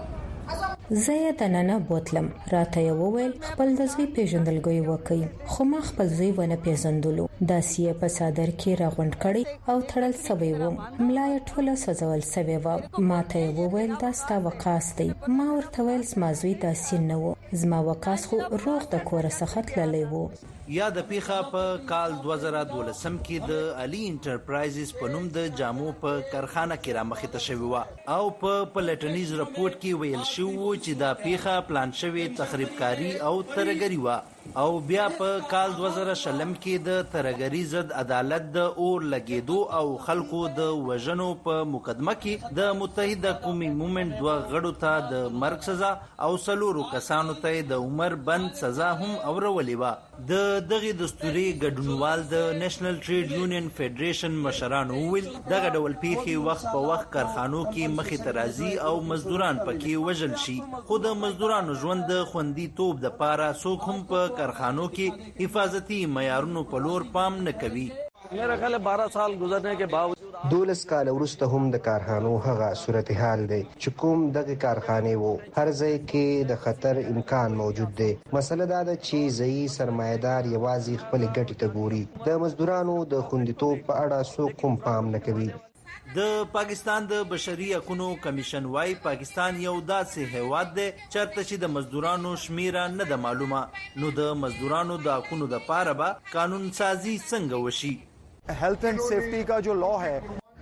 زه د ننه بوتلم راته یو وویل خپل د زوی پیژندګلوي وکړي، خو ما خپل زوی ونه پیژندلو. داسې په صادر کې راغونډ کړي او تړل سوی وم، ملای ټوله سوځول سوی و. ما ته وویل دا ستا وقاص دی. ما ورته ویل زما زوی داسې نه و، زما وقاص خو روغ د کور څخه تللی و. یا د پیښه په کال 2012 کې د علي انټرپرایزز په نوم د جامو په کارخانه کې را مخې ته شوی و او په پلټنیز رپورت کې ویل شوی و چې دا پیښه پلان شوی تخریبکاری او ترګری و. او بیا په کال 2020 کې د ترګری ضد عدالت د اور لګیدو او خلکو د وژنو په مقدمه کې د متحده قومي موومېنټ 2 غړو ته د مرګ سزا او 4 کسانو ته د عمر بند سزا هم اورولې و. د دغه دستوري ګډونوال د نېشنل ټریډ یونین فدریشن مشران ویل دغه ډول پیښې وخت په وخت کارخانو کې مخې ته راځي او مزدوران پکې وژل شي، خو د مزدورانو ژوند د خوندیتوب د پاره څوک هم په کارخانوں کی حفاظتی معیارونو په لور پام نه کوي. میرا خیال 12 سال گزرنے کے باوجود 12 کال وروسته هم د کارخانو هغه صورتحال دی چې کوم دغه کارخانه وو هر ځای کې د خطر امکان موجود دی. مسله دا ده چې ځای سرمایدار یوازې خپل ګټې ته ګوري، د مزدورانو د خوندیتوب په اړه څوک هم پام نه کوي. د پاکستان د بشري حقوقو کمیشن وايي پاکستان یو داسې هیواد دی چرته چې د مزدورانو شمیره نه ده معلومه، نو د مزدورانو د حقوقو د پاره به قانون سازي څنګه وشي. हेल्थ एंड सेफ्टी का जो लॉ है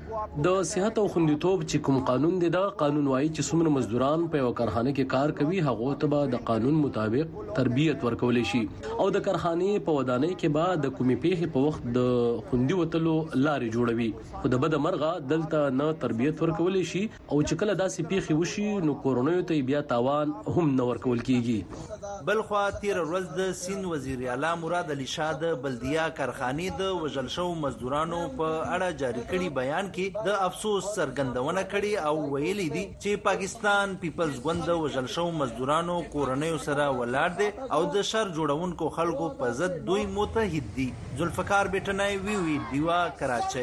د صحت او خوندیتوب چې کوم قانون دی دا قانون وايي چې څومره مزدوران په یو کارخانه کې کار کوي هغه ته به د قانون مطابق تربیت ورکول شي او د کارخانه په ودانۍ کې به د کومې پیښې په وخت د خوندي وتلو لارې جوړوي، خو د بد مرغه دلته نه تربیت ورکول شي او چې کله داسې پیښې وشي نو کورونیو ته بیا تاوان هم نه ورکول کیږي. بلخوا تیر ورځ د سین وزیر اعلی مراد علي شاه د بلدیه کارخانې د وژل شو مزدورانو په اړه جاری کړي بیان کې د افسوس څرګندونه کړي او ویلي دي چې پاکستان پیپلز ګوند د وژل شو مزدورانو کورنیو سره ولاړ دي او د شر جوړونکو خلکو په ضد دوی متحد دي. ذوالفقار بیٹنای وی ډیوا کراچۍ.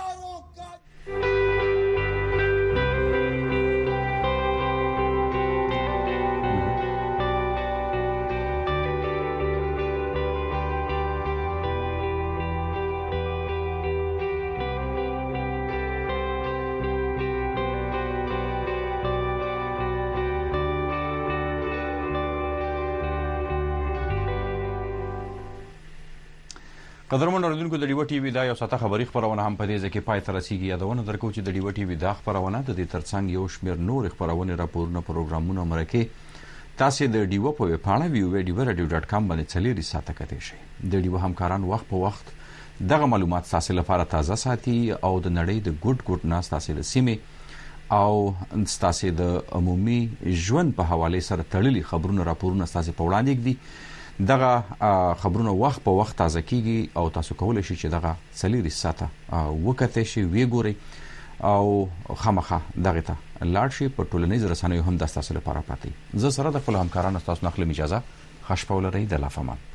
قدرمن اوریدونکو د ډیوه ټي وي دا یو ساته خبري خبرونه هم په دې ځکه پای تر رسیدي یادونه درکو چې د ډیوه ټي وي دا خبرونه د دې ترڅنګ یو شمېر نور خبرونه راپورونه پروګرامونه مرکه تاسو د ډیوه په ویبپاڼه www.radio.com باندې چلیري ساته کتئ شئ. د ډیوه همکاران وخت په وخت دغه معلومات تاسو لپاره تازه ساتي او د نړۍ د ګډ ناس تاسو د سیمه او تاسو د عمومي ژوند په حواله سره تړلي خبرونه راپورونه تاسو په وړاندې دي. دغه خبرونه وخت په وخت تازه کیږي او تاسو کولای شئ چې دغه چلیري ساته وکړئ شئ وی ګورئ او خامخا دغه ته لاړ شئ. په ټولنیز رسنیو هم د تاسو لپاره پاتې. زه سره د خپل همکارانو تاسو نخلم اجازه خوشپاله رئ د لافمان.